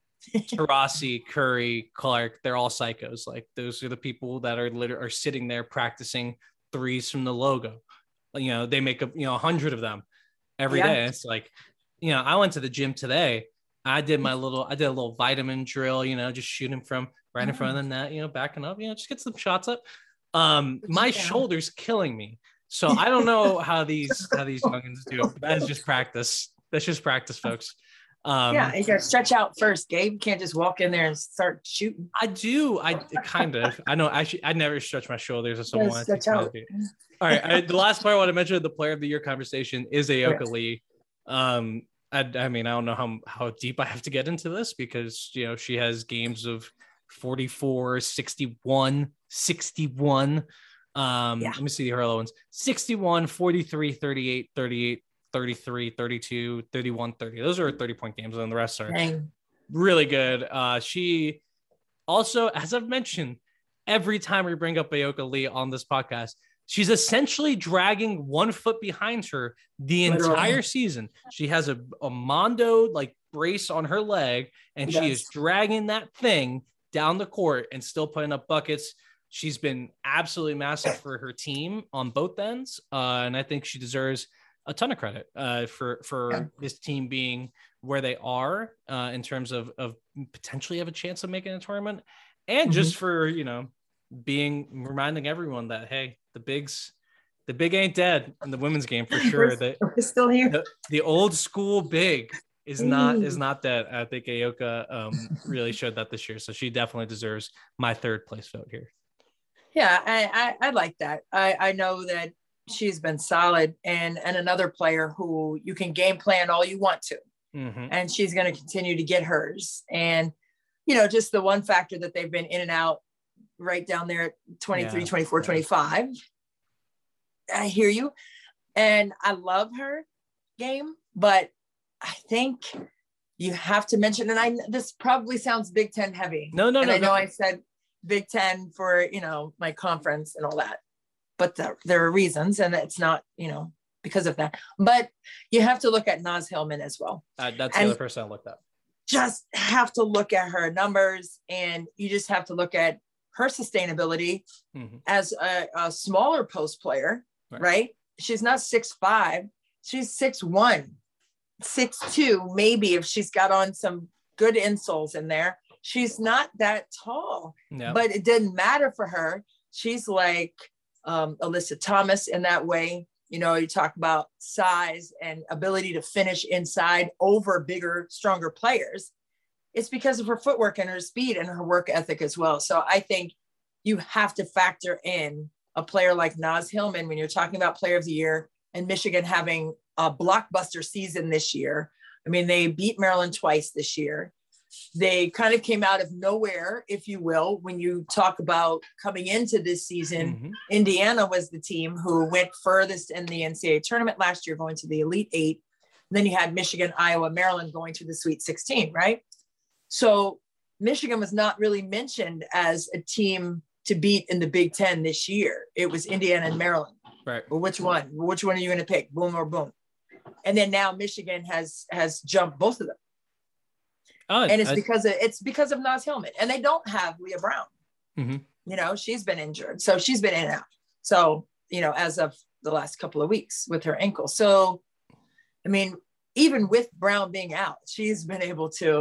Taurasi, Curry, Clark, they're all psychos. Like those are the people that are literally are sitting there practicing threes from the logo. You know, they make a you know a hundred of them every yeah. day. It's like, you know, I went to the gym today. I did my little, I did a little vitamin drill, you know, just shooting from right in front of the net, you know, backing up, you know, just get some shots up. Um, my yeah. shoulder's killing me. So I don't know how these how these youngins do it. That is just practice. That's just practice, folks. Um, yeah, you gotta stretch out first, Gabe. You can't just walk in there and start shooting. I do. I kind of. I know. Actually, I never stretch my shoulders or someone. Stretch out. All right. I, the last part I want to mention, the player of the year conversation, is Ayoka yes. Lee. Um, I, I mean, I don't know how how deep I have to get into this because you know she has games of forty-four, sixty-one, sixty-one. Um, yeah. Let me see her other ones: sixty-one, forty-three, thirty-eight, thirty-eight. thirty-three, thirty-two, thirty-one, thirty. Those are thirty point games, and the rest are Dang. really good. Uh, she also, as I've mentioned, every time we bring up Ayoka Lee on this podcast, she's essentially dragging one foot behind her the Literally. entire season. She has a, a Mondo like brace on her leg, and yes. she is dragging that thing down the court and still putting up buckets. She's been absolutely massive for her team on both ends, uh, and I think she deserves a ton of credit uh, for for yeah. this team being where they are uh, in terms of of potentially have a chance of making a tournament, and mm-hmm. just for you know being reminding everyone that hey, the bigs, the big ain't dead in the women's game for sure. We're, that we're still here. The, the old school big is not mm. is not dead. I think Ayoka um, really showed that this year, so she definitely deserves my third place vote here. Yeah, I I, I like that. I I know that. She's been solid, and and another player who you can game plan all you want to, mm-hmm. and she's going to continue to get hers. And you know, just the one factor that they've been in and out right down there at twenty-three, yeah. twenty-four, twenty-five. I hear you, and I love her game, but I think you have to mention, and I this probably sounds Big Ten heavy. No, no, and no. I know no. I said Big Ten for you know my conference and all that. But the, there are reasons, and it's not, you know, because of that. But you have to look at Naz Hillman as well. Uh, that's the and other person I looked at. Just have to look at her numbers, and you just have to look at her sustainability mm-hmm. as a, a smaller post player, right. right? She's not six five. She's six one, six two, maybe if she's got on some good insoles in there. She's not that tall, no. but it didn't matter for her. She's like, Um, Alyssa Thomas in that way. You know, you talk about size and ability to finish inside over bigger, stronger players. It's because of her footwork and her speed and her work ethic as well. So I think you have to factor in a player like Naz Hillman when you're talking about player of the year and Michigan having a blockbuster season this year. I mean, they beat Maryland twice this year. They kind of came out of nowhere, if you will, when you talk about coming into this season. Mm-hmm. Indiana was the team who went furthest in the N C double A tournament last year, going to the Elite Eight. And then you had Michigan, Iowa, Maryland going to the Sweet sixteen, right? So Michigan was not really mentioned as a team to beat in the Big Ten this year. It was Indiana and Maryland. Right. Well, which one? Which one are you going to pick? Boom or boom? And then now Michigan has has jumped both of them. Oh, and it's I, because of it's because of Naz Hillman, and they don't have Leah Brown. Mm-hmm. You know, she's been injured, so she's been in and out. So you know, as of the last couple of weeks with her ankle. So, I mean, even with Brown being out, she's been able to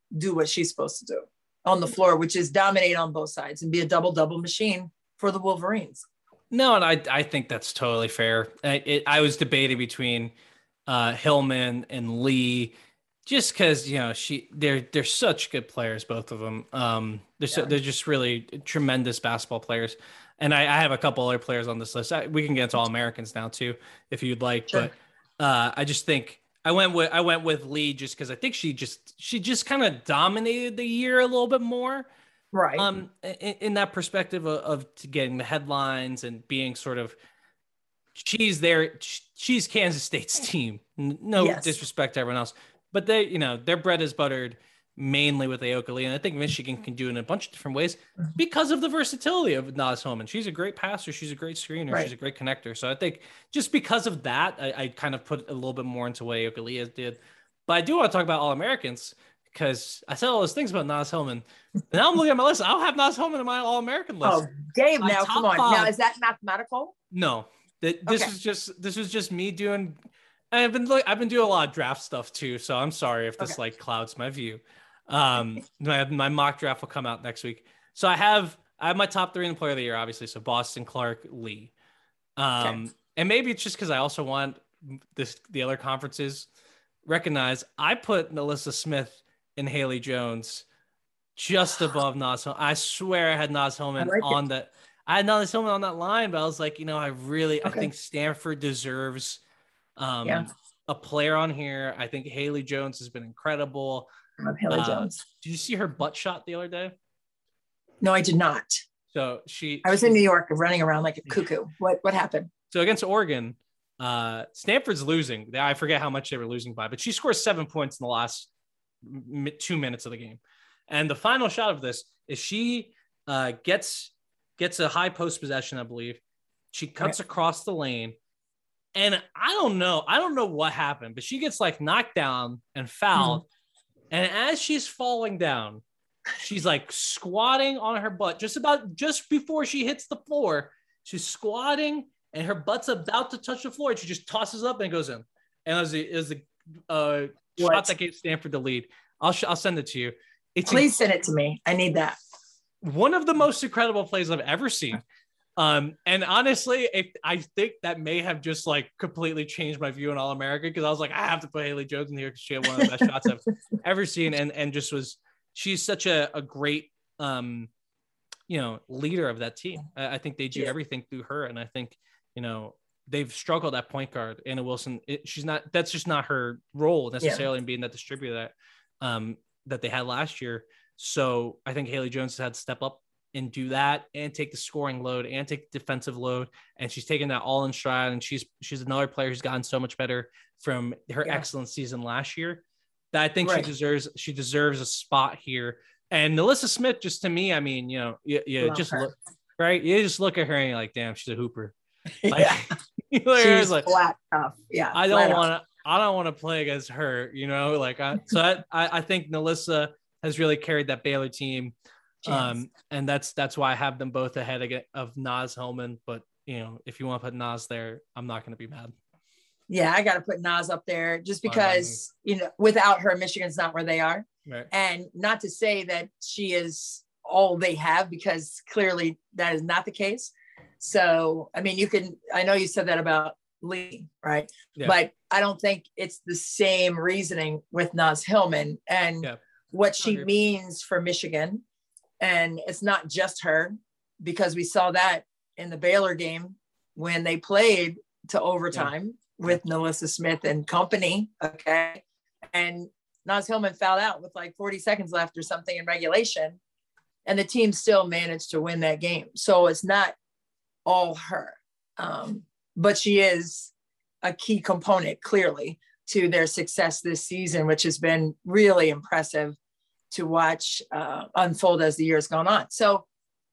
do what she's supposed to do on the floor, which is dominate on both sides and be a double-double machine for the Wolverines. No, and I I think that's totally fair. I, it, I was debating between uh, Hillman and Lee, just because you know she they're they're such good players, both of them. Um, they're yeah. so, they're just really tremendous basketball players. And I, I have a couple other players on this list. I, we can get into All Americans now too, if you'd like. Sure. But uh, I just think I went with I went with Lee just because I think she just she just kind of dominated the year a little bit more. Right. Um, in, in that perspective of, of getting the headlines and being sort of, she's there, she's Kansas State's team. No yes. disrespect to everyone else, but they, you know, their bread is buttered mainly with Ayoka Lee. And I think Michigan can do it in a bunch of different ways because of the versatility of Naz Hillman. She's a great passer. She's a great screener. Right. She's a great connector. So I think just because of that, I, I kind of put a little bit more into what Ayoka Lee did. But I do want to talk about All-Americans, because I said all those things about Naz Hillman. Now I'm looking at my list. I don't have Naz Hillman in my All-American list. Oh, Dave, now come on. Five. Now, is that mathematical? No. This okay. is just this was just me doing. I've been I've been doing a lot of draft stuff too, so I'm sorry if this okay. like clouds my view. Um, my my mock draft will come out next week. So I have I have my top three in the Player of the Year, obviously. So Boston, Clark, Lee, um, okay. and maybe it's just because I also want this the other conferences recognize. I put Nalissa Smith and Haley Jones just above Naz Hillman. I swear I had Naz Hillman like on that. I had Naz Hillman on that line, but I was like, you know, I really, okay. I think Stanford deserves um, yeah. a player on here. I think Haley Jones has been incredible. I love Haley uh, Jones. Did you see her butt shot the other day? No, I did not. So she, I was she, in New York running around like a cuckoo. What, what happened? So against Oregon, uh, Stanford's losing. I forget how much they were losing by, but she scores seven points in the last two minutes of the game. And the final shot of this is she uh, gets gets a high post possession, I believe. She cuts okay. across the lane. And I don't know. I don't know what happened, but she gets like knocked down and fouled. Mm-hmm. And as she's falling down, she's like squatting on her butt just about just before she hits the floor. She's squatting and her butt's about to touch the floor. And she just tosses up and goes in. And it was a, it was a uh, shot that gave Stanford the lead. I'll sh- I'll send it to you. It's Please a, send it to me. I need that. One of the most incredible plays I've ever seen. Um, and honestly, if, I think that may have just like completely changed my view on All-America, because I was like, I have to put Haley Jones in here because she had one of the best shots I've ever seen. And, and just was, she's such a, a great, um, you know, leader of that team. I, I think they do yeah. everything through her. And I think, you know, they've struggled at point guard. Anna Wilson, it, she's not, that's just not her role necessarily yeah. in being that distributor that, um, that they had last year. So I think Haley Jones has had to step up and do that and take the scoring load and take the defensive load. And she's taken that all in stride. And she's, she's another player who's gotten so much better from her yeah. excellent season last year that I think right. she deserves, she deserves a spot here. And Nalissa Smith, just to me, I mean, you know, you, you just her. look, right. You just look at her and you're like, damn, she's a hooper. Like, yeah. She's like, flat tough. Yeah. I don't want to, I don't want to play against her, you know, like, I, so I, I think Nalissa has really carried that Baylor team. Um, and that's, that's why I have them both ahead of Naz Hillman. But, you know, if you want to put Naz there, I'm not going to be mad. Yeah. I got to put Naz up there just because, you know, without her, Michigan's not where they are. Right. And not to say that she is all they have, because clearly that is not the case. So, I mean, you can, I know you said that about Lee, right? Yeah. But I don't think it's the same reasoning with Naz Hillman and yeah. what she means for Michigan. And it's not just her, because we saw that in the Baylor game when they played to overtime yeah. with Nalissa Smith and company. Okay. And Naz Hillman fouled out with like forty seconds left or something in regulation. And the team still managed to win that game. So it's not all her. Um, but she is a key component, clearly, to their success this season, which has been really impressive to watch uh, unfold as the year has gone on. So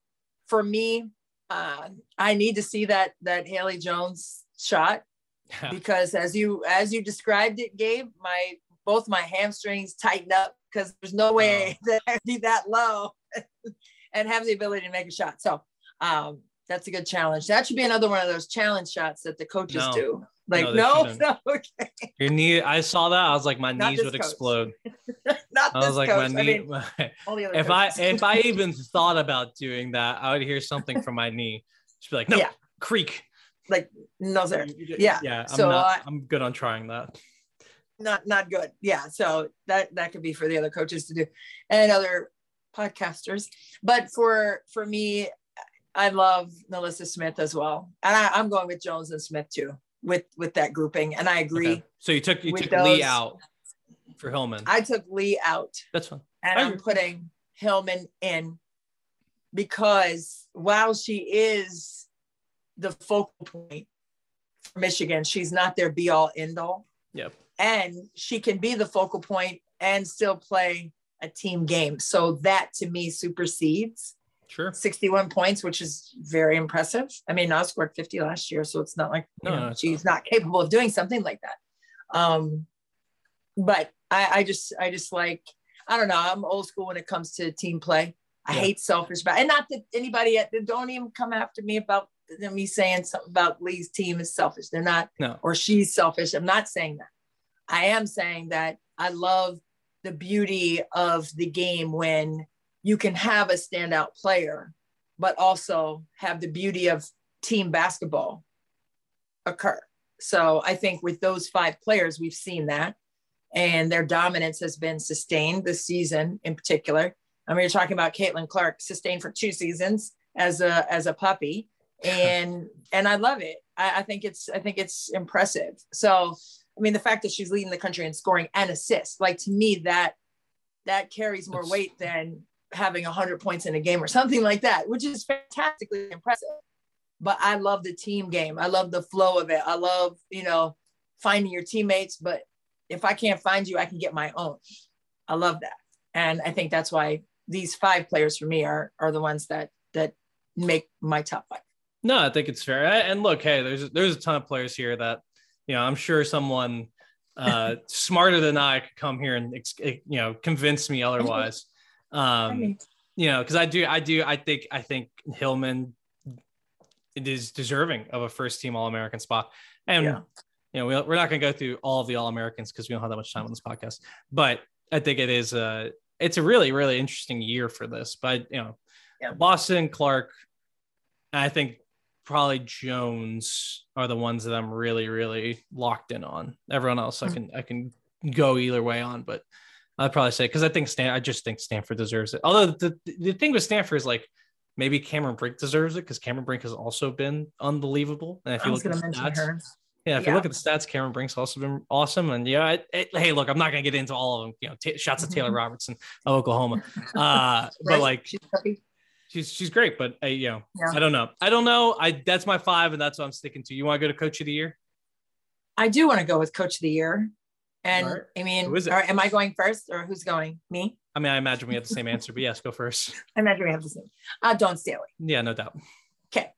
for me, uh, I need to see that that Haley Jones shot because as you as you described it, Gabe, my both my hamstrings tightened up because there's no way oh. that I'd be that low and have the ability to make a shot. So um, that's a good challenge. That should be another one of those challenge shots that the coaches no. do. Like, no, no, no, okay. Your knee, I saw that. I was like, my Not knees this would coach. explode. Not I this was like, coach. my I knee. mean, my- all the other if I coaches. if I even thought about doing that, I would hear something from my knee. Just be like, no, Yeah. creak. Like, no, sir. Yeah. Yeah. I'm So, not, uh, I'm good on trying that. not not good. Yeah. So that that could be for the other coaches to do and other podcasters. But for for me, I love Melissa Smith as well. And I, I'm going with Jones and Smith too, with with that grouping. And I agree. Okay. So you took you with took those- Lee out for Hillman. I took Lee out That's fine. and I I'm agree. putting Hillman in because while she is the focal point for Michigan, she's not their be all end all. Yep. And she can be the focal point and still play a team game. So that to me supersedes Sure. sixty-one points, which is very impressive. I mean, I scored fifty last year, so it's not like you No, know, no, it's she's not capable of doing something like that. Um, but I, I just, I just like, I don't know. I'm old school when it comes to team play. I Yeah. hate selfish, but and not that anybody at don't even come after me about me saying something about Lee's team is selfish. They're not, No. or she's selfish. I'm not saying that. I am saying that I love the beauty of the game when you can have a standout player, but also have the beauty of team basketball occur. So I think with those five players, we've seen that, and their dominance has been sustained this season in particular. I mean, you're talking about Caitlin Clark, sustained for two seasons as a as a puppy, and and I love it. I, I think it's I think it's impressive. So I mean, the fact that she's leading the country in scoring and assists, like to me, that that carries more That's- weight than having one hundred points in a game or something like that, which is fantastically impressive. But I love the team game. I love the flow of it. I love, you know, finding your teammates. But if I can't find you, I can get my own. I love that. And I think that's why these five players for me are are the ones that that make my top five. No, I think it's fair. And look, hey, there's there's a ton of players here that, you know, I'm sure someone uh, smarter than I could come here and, you know, convince me otherwise. Um, you know, because I do, I do, I think, I think Hillman is deserving of a first team All-American spot. And, Yeah. you know, we, we're not going to go through all of the All-Americans because we don't have that much time on this podcast, but I think it is a, it's a really, really interesting year for this. But, you know, Yeah. Boston, Clark, I think probably Jones are the ones that I'm really, really locked in on. Everyone else, I can, I can go either way on, but I'd probably say, because I think Stan, I just think Stanford deserves it. Although the, the thing with Stanford is like maybe Cameron Brink deserves it because Cameron Brink has also been unbelievable. And if I you was look at going the to mention stats, her. yeah, if Yeah. you look at the stats, Cameron Brink's also been awesome. And yeah, it, it, hey, look, I'm not going to get into all of them. You know, t- shots of Taylor Robertson of Oklahoma, uh, but Right? like She's puppy. she's she's great. But uh, you know, Yeah. I don't know. I don't know. I that's my five, and that's what I'm sticking to. You want to go to Coach of the Year? I do want to go with Coach of the Year. And All right. I mean, Who is it? all right, am I going first or who's going? Me? I mean, I imagine we have the same answer, but yes, go first. I imagine we have the same. Uh, Dawn Staley. Yeah, no doubt. Okay.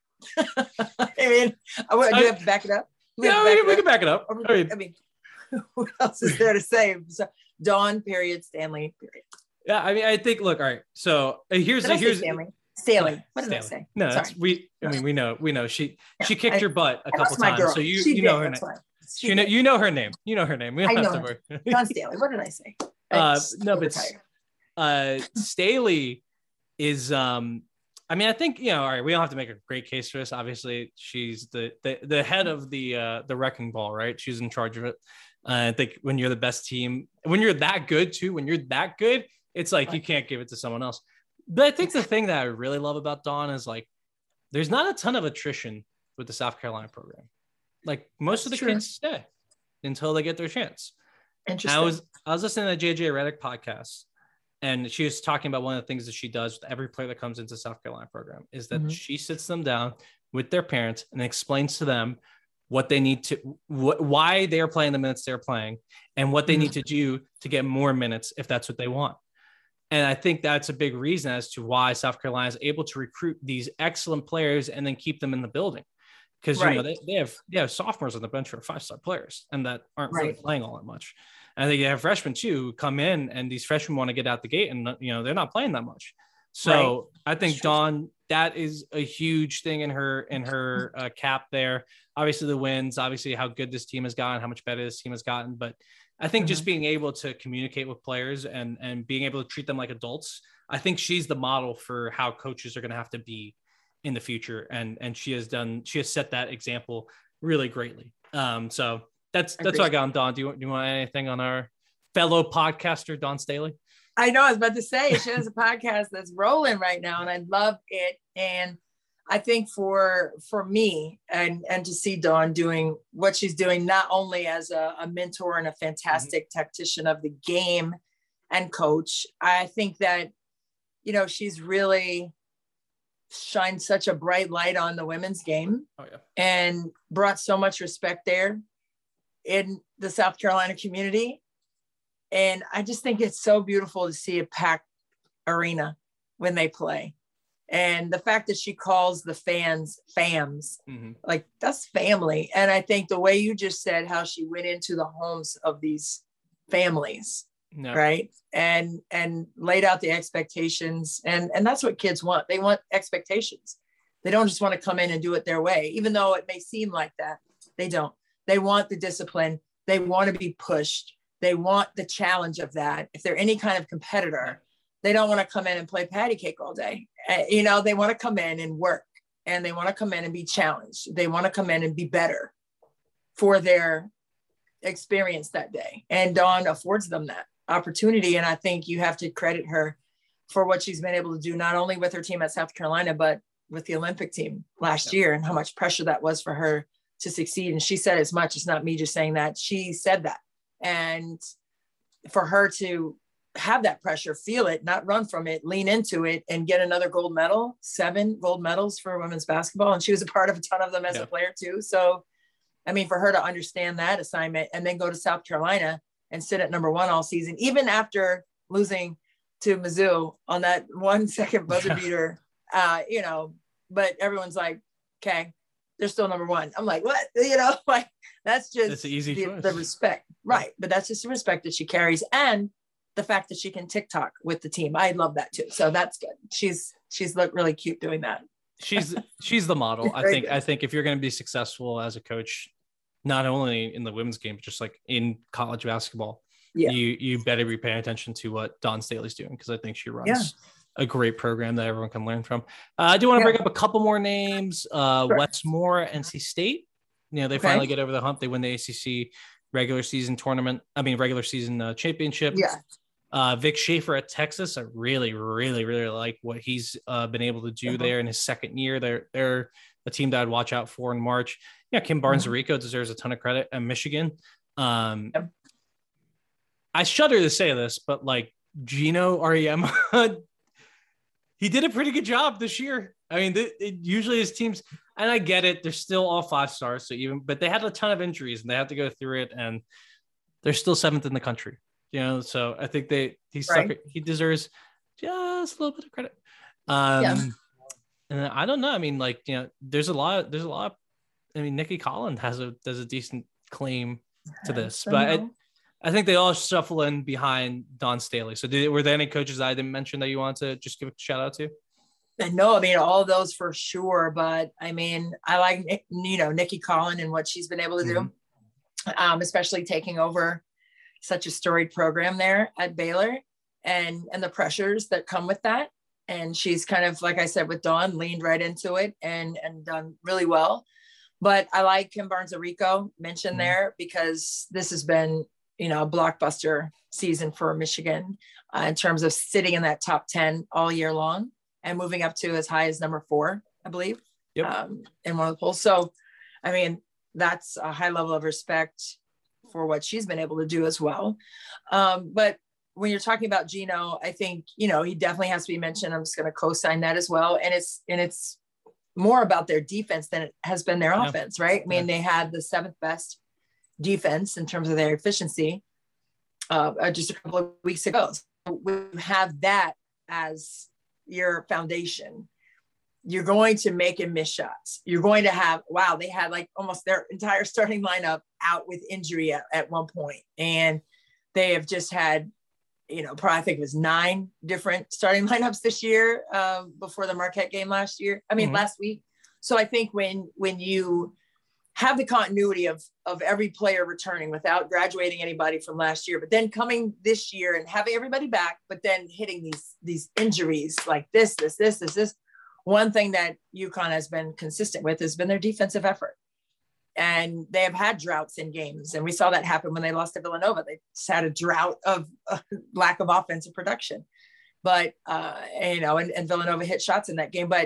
I mean, I, would- do you have to back it up? Do we have Yeah, to we, back it we up? can back it up. Or- I mean, I mean, what else is there to say? So, Dawn, period, Stanley, period. yeah, I mean, I think. Look, all right. So uh, here's Did I say here's Stanley? Staley. What did I Stanley. say? No, Sorry. that's, we. I mean, we know. We know she Yeah, she kicked I- your butt a I couple lost my times, girl. so you She you know did, her that's name. why. She You know did. you know her name. You know her name. We don't I have know to her. worry. Dawn Staley. What did I say? Uh, It's no, but retired. uh, Staley is. Um, I mean, I think you know. All right, we don't have to make a great case for this. Obviously, she's the the, the head of the uh, the wrecking ball, right? She's in charge of it. Uh, I think when you're the best team, when you're that good too, when you're that good, it's like you can't give it to someone else. But I think the thing that I really love about Dawn is like, there's not a ton of attrition with the South Carolina program. Like most That's of the true. kids stay until they get their chance. Interesting. I was I was listening to the J J Redick podcast, and she was talking about one of the things that she does with every player that comes into South Carolina program is that Mhm. she sits them down with their parents and explains to them what they need to, wh- why they are playing the minutes they're playing, and what they Mhm. need to do to get more minutes if that's what they want. And I think that's a big reason as to why South Carolina is able to recruit these excellent players and then keep them in the building. Because, you know, Right. they, they have they have sophomores on the bench who are five-star players and that aren't really Right. playing all that much. And I think you have freshmen too who come in and these freshmen want to get out the gate and, you know, they're not playing that much. So I think True. Dawn that is a huge thing in her in her uh, cap there. Obviously the wins, obviously how good this team has gotten, how much better this team has gotten. But I think mm-hmm. just being able to communicate with players and, and being able to treat them like adults, I think she's the model for how coaches are going to have to be in the future. And, and she has done, she has set that example really greatly. Um, so that's, that's what I got on Dawn. Do you, do you want anything on our fellow podcaster, Dawn Staley? I know I was about to say, she has a podcast that's rolling right now and I love it. And I think for, for me and, and to see Dawn doing what she's doing, not only as a, a mentor and a fantastic mm-hmm. tactician of the game and coach, I think that, you know, she's really shined such a bright light on the women's game oh, yeah. and brought so much respect there in the South Carolina community. And I just think it's so beautiful to see a packed arena when they play. And the fact that she calls the fans fams, mm-hmm. like that's family. And I think the way you just said how she went into the homes of these families, no. right? And and laid out the expectations. And, and that's what kids want. They want expectations. They don't just want to come in and do it their way, even though it may seem like that. They don't. They want the discipline. They want to be pushed. They want the challenge of that. If they're any kind of competitor, they don't want to come in and play patty cake all day. Uh, you know, they want to come in and work, and they want to come in and be challenged. They want to come in and be better for their experience that day. And Dawn affords them that opportunity. And I think you have to credit her for what she's been able to do, not only with her team at South Carolina, but with the Olympic team last yeah. year, and how much pressure that was for her to succeed. And she said as much. It's not me just saying that. She said that. And for her to have that pressure, feel it, not run from it, lean into it, and get another gold medal, seven gold medals for women's basketball. And she was a part of a ton of them as yeah. a player too. So, I mean, for her to understand that assignment and then go to South Carolina and sit at number one all season, even after losing to Mizzou on that one second buzzer beater, uh, you know, but everyone's like, okay, they're still number one. I'm like, what? You know, like that's just that's easy the, the respect. Right. But that's just the respect that she carries. And the fact that she can TikTok with the team. I love that too. So that's good. She's, she's looked really cute doing that. She's, she's the model. I think, good. I think if you're going to be successful as a coach, not only in the women's game, but just like in college basketball, yeah. you, you better be paying attention to what Dawn Staley's doing. Cause I think she runs yeah. a great program that everyone can learn from. Uh, I do want to yeah. bring up a couple more names. Uh, sure. Westmore, N C State. You know, they okay. finally get over the hump. They win the A C C regular season tournament. I mean, regular season uh, championship. Yeah. Uh, Vic Schaefer at Texas. I really, really, really like what he's uh, been able to do uh-huh. there in his second year. They're, they're a team that I'd watch out for in March. Yeah. Kim Barnes-Arico uh-huh. deserves a ton of credit at Michigan. Um, yep. I shudder to say this, but like Gino Auriemma, he did a pretty good job this year. I mean, th- it, usually his teams, and I get it, they're still all five stars. So even, but they had a ton of injuries and they had to go through it, and they're still seventh in the country. You know, so I think they he's right. stuck, he deserves just a little bit of credit. Um, yeah. And I don't know. I mean, like, you know, there's a lot. There's a lot. I mean, Nikki Collins has a does a decent claim to this, but I, I think they all shuffle in behind Dawn Staley. So, did, were there any coaches I didn't mention that you want to just give a shout out to? No, I mean, all of those for sure. But I mean, I like, you know, Nikki Collins and what she's been able to do, mm-hmm. um, especially taking over such a storied program there at Baylor, and, and the pressures that come with that. And she's kind of, like I said, with Dawn, leaned right into it and, and done really well. But I like Kim Barnes-Arico mentioned mm-hmm. there, because this has been, you know, a blockbuster season for Michigan uh, in terms of sitting in that top ten all year long and moving up to as high as number four, I believe, yep. um, in one of the polls. So, I mean, that's a high level of respect for what she's been able to do as well. Um, but when you're talking about Gino, I think, you know, he definitely has to be mentioned. I'm just going to co-sign that as well. And it's, and it's more about their defense than it has been their yeah. offense, right? I mean, yeah. they had the seventh best defense in terms of their efficiency uh, just a couple of weeks ago. So when you have that as your foundation, you're going to make and miss shots. You're going to have, wow, they had like almost their entire starting lineup out with injury at, at one point. And they have just had you know, probably I think it was nine different starting lineups this year uh, before the Marquette game last year. I mean, mm-hmm. last week. So I think when when you have the continuity of of every player returning without graduating anybody from last year, but then coming this year and having everybody back, but then hitting these these injuries like this, this, this, this, this. One thing that UConn has been consistent with has been their defensive effort. And they have had droughts in games. And we saw that happen when they lost to Villanova. They just had a drought of uh, lack of offensive production. But, uh, you know, and, and Villanova hit shots in that game. But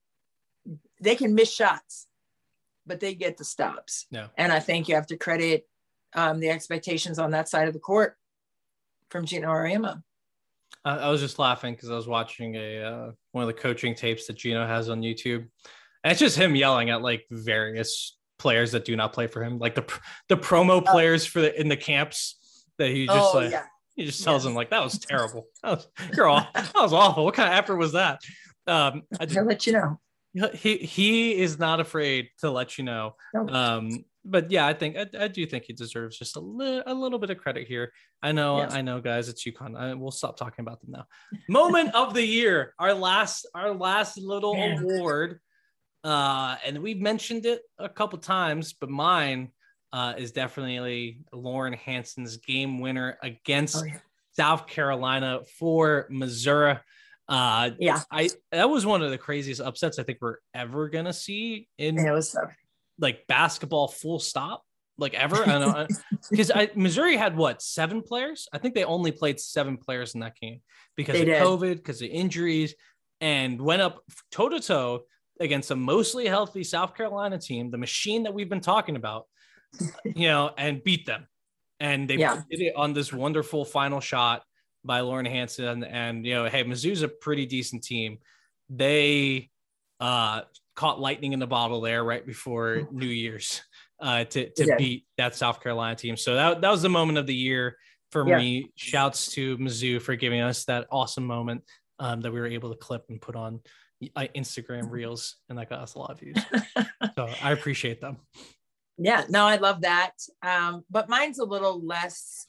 they can miss shots, but they get the stops. Yeah. And I think you have to credit um, the expectations on that side of the court from Geno Auriemma. I, I was just laughing because I was watching a uh, one of the coaching tapes that Geno has on YouTube. And it's just him yelling at like various players that do not play for him, like the the promo players for the in the camps that he just oh, like yeah. he just tells yes. them like that was terrible. That was, you're all that was awful. What kind of effort was that? Um, I just, I'll let you know. He he is not afraid to let you know. No. Um, but yeah, I think I, I do think he deserves just a little a little bit of credit here. I know, yes. I know, guys. It's UConn. I, we'll stop talking about them now. Moment of the year, our last our last little Man. award. Uh, and we've mentioned it a couple times, but mine uh, is definitely Lauren Hanson's game winner against oh, yeah. South Carolina for Missouri. Uh, yeah, I that was one of the craziest upsets I think we're ever gonna see in yeah, it was so. like basketball, full stop, like ever. I know because I Missouri had what seven players. I think they only played seven players in that game because they of did. COVID, because of injuries, and went up toe to toe against a mostly healthy South Carolina team, the machine that we've been talking about, you know, and beat them. And they yeah. did it on this wonderful final shot by Lauren Hanson. And, you know, hey, Mizzou's a pretty decent team. They uh, caught lightning in the bottle there right before New Year's uh, to, to yeah. beat that South Carolina team. So that, that was the moment of the year for yeah. me. Shouts to Mizzou for giving us that awesome moment um, that we were able to clip and put on Instagram reels, and that got us a lot of views. So I appreciate them. Yeah, no, I love that. Um, but mine's a little less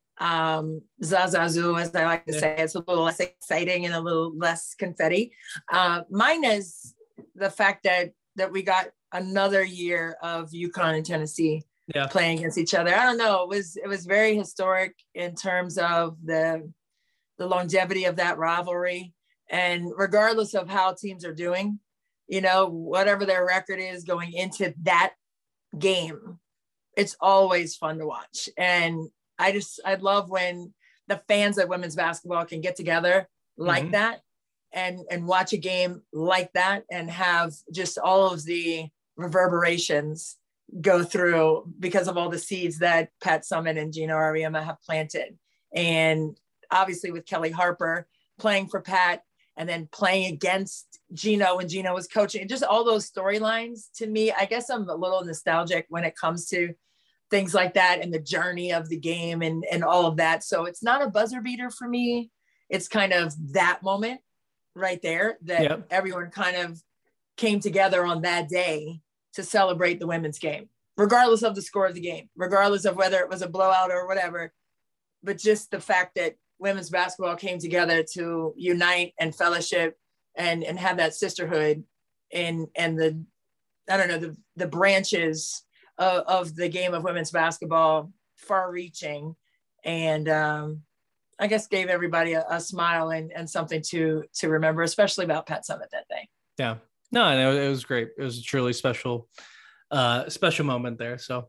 um, zazazoo, as I like to yeah. say. It's a little less exciting and a little less confetti. Uh, mine is the fact that that we got another year of UConn and Tennessee yeah. playing against each other. I don't know. It was it was very historic in terms of the the longevity of that rivalry. And regardless of how teams are doing, you know, whatever their record is going into that game, it's always fun to watch. And I just, I love when the fans of women's basketball can get together like mm-hmm. that and, and watch a game like that and have just all of the reverberations go through because of all the seeds that Pat Summitt and Geno Auriemma have planted. And obviously with Kelly Harper playing for Pat, and then playing against Geno when Geno was coaching, and just all those storylines to me, I guess I'm a little nostalgic when it comes to things like that and the journey of the game and, and all of that. So it's not a buzzer beater for me. It's kind of that moment right there that yep. everyone kind of came together on that day to celebrate the women's game, regardless of the score of the game, regardless of whether it was a blowout or whatever, but just the fact that women's basketball came together to unite and fellowship and, and have that sisterhood and, and the, I don't know, the, the branches of, of the game of women's basketball, far reaching. And um, I guess gave everybody a, a smile and, and something to, to remember, especially about Pat Summitt that day. Yeah, no, no, it was great. It was a truly special, uh, special moment there. So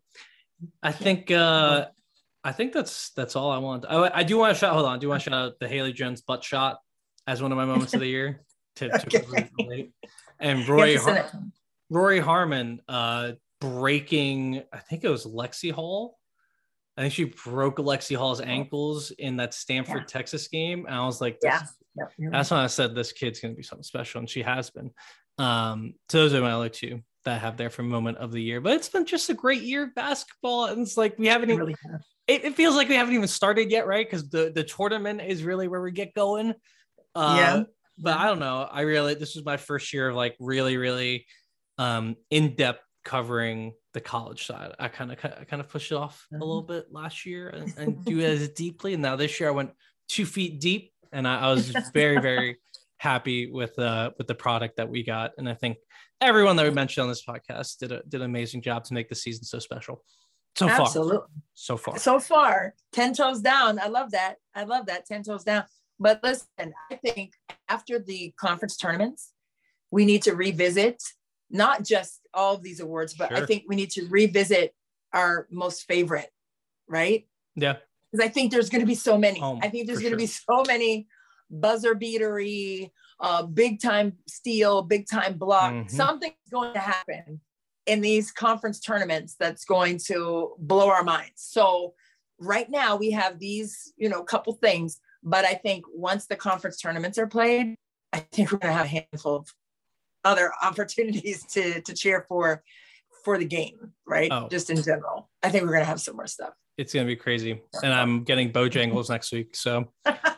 I think, uh, I think that's that's all I want. I, I do want to shout. Hold on, I do want to shout out the Haley Jones butt shot as one of my moments of the year. To, to okay. And Rory Har- Rory Harmon uh, breaking. I think it was Lexi Hall. I think she broke Lexi Hall's ankles in that Stanford yeah. Texas game, and I was like, "Yeah." Yep, that's when I said this kid's going to be something special, and she has been. Um, so those are my other two that I have there for moment of the year. But it's been just a great year of basketball, and it's like we haven't even. Really have. It, it feels like we haven't even started yet, right? Because the, the tournament is really where we get going. Uh, yeah. But I don't know. I really, this was my first year of like really, really um, in-depth covering the college side. I kind of, I kind of pushed it off mm-hmm. a little bit last year and, and do it as deeply. And now this year I went two feet deep, and I, I was very, very happy with uh with the product that we got. And I think everyone that we mentioned on this podcast did a did an amazing job to make the season so special. So far, Absolutely. So far, so far, ten toes down. I love that. I love that ten toes down. But listen, I think after the conference tournaments, we need to revisit not just all of these awards, but sure. I think we need to revisit our most favorite, right? Yeah. Because I think there's going to be so many. Oh, I think there's going sure. to be so many buzzer beatery, uh, big time steal, big time block. Mm-hmm. Something's going to happen in these conference tournaments that's going to blow our minds. So right now we have these, you know, couple things, but I think once the conference tournaments are played, I think we're going to have a handful of other opportunities to, to cheer for, for the game, right? Oh. Just in general. I think we're going to have some more stuff. It's going to be crazy. And I'm getting Bojangles next week. So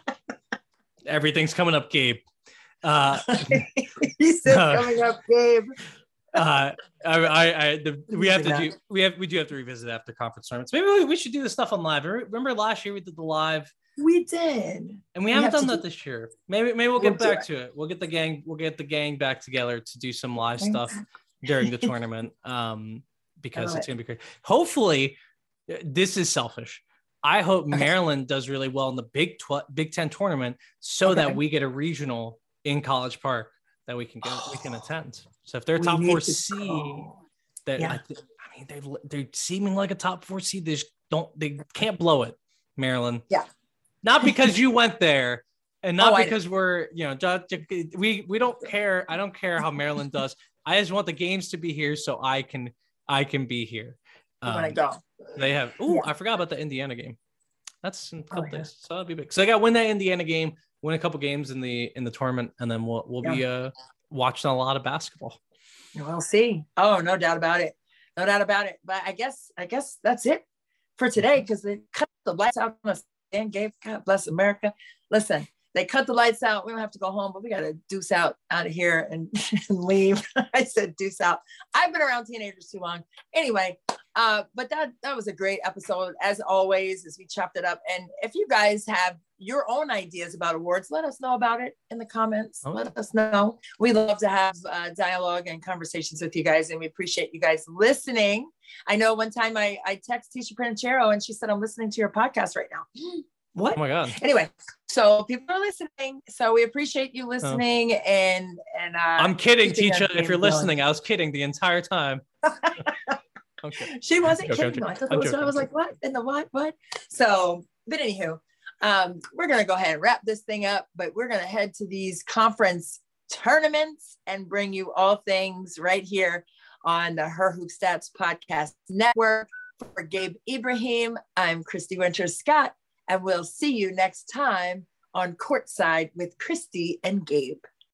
everything's coming up, Gabe. Uh, he said uh, coming up, Gabe. uh, I, I, I the, we have to do, we have, we do have to revisit after conference tournaments. Maybe we, we should do this stuff on live. Remember last year we did the live? We did. And we, we haven't have done that do this year. Maybe, maybe we'll get we'll back to it. We'll get the gang, we'll get the gang back together to do some live stuff during the tournament. Um, because it's going to be great. Hopefully this is selfish. I hope okay. Maryland does really well in the Big tw- Big Ten tournament so okay. that we get a regional in College Park that we can go, we can attend. So if they're we top four seed, that yeah. I, th- I mean, they're they're seeming like a top four seed. They just don't, they can't blow it, Maryland. Yeah. Not because you went there, and not oh, because we're, you know, we we don't care. I don't care how Maryland does. I just want the games to be here so I can I can be here. Um, when I go, they have. Oh, yeah. I forgot about the Indiana game. That's in a couple oh, yeah. days, so that'll be big. So I got to win that Indiana game, win a couple games in the in the tournament, and then we'll we'll yeah. be uh watching a lot of basketball. We'll see. Oh, no doubt about it. No doubt about it. But I guess I guess that's it for today because they cut the lights out on us. And Gabe, God bless America. Listen, they cut the lights out. We don't have to go home, but we got to deuce out out of here and, and leave. I said deuce out. I've been around teenagers too long. Anyway, uh, but that that was a great episode as always, as we chopped it up. And if you guys have your own ideas about awards, let us know about it in the comments. Oh. Let us know. We love to have uh, dialogue and conversations with you guys, and we appreciate you guys listening. I know one time I, I texted Tisha Panchero and she said, I'm listening to your podcast right now. What? Oh my God. Anyway, so people are listening. So we appreciate you listening. Oh. And, and, uh, I'm kidding, Tisha. If you're listening, I was kidding the entire time. Okay. She wasn't okay, kidding. I, thought that was, I was like, what in the what, what? So, but anywho, um, we're going to go ahead and wrap this thing up, but we're going to head to these conference tournaments and bring you all things right here on the Her Hoop Stats Podcast Network. For Gabe Ibrahim, I'm Christy Winters Scott, and we'll see you next time on Courtside with Christy and Gabe.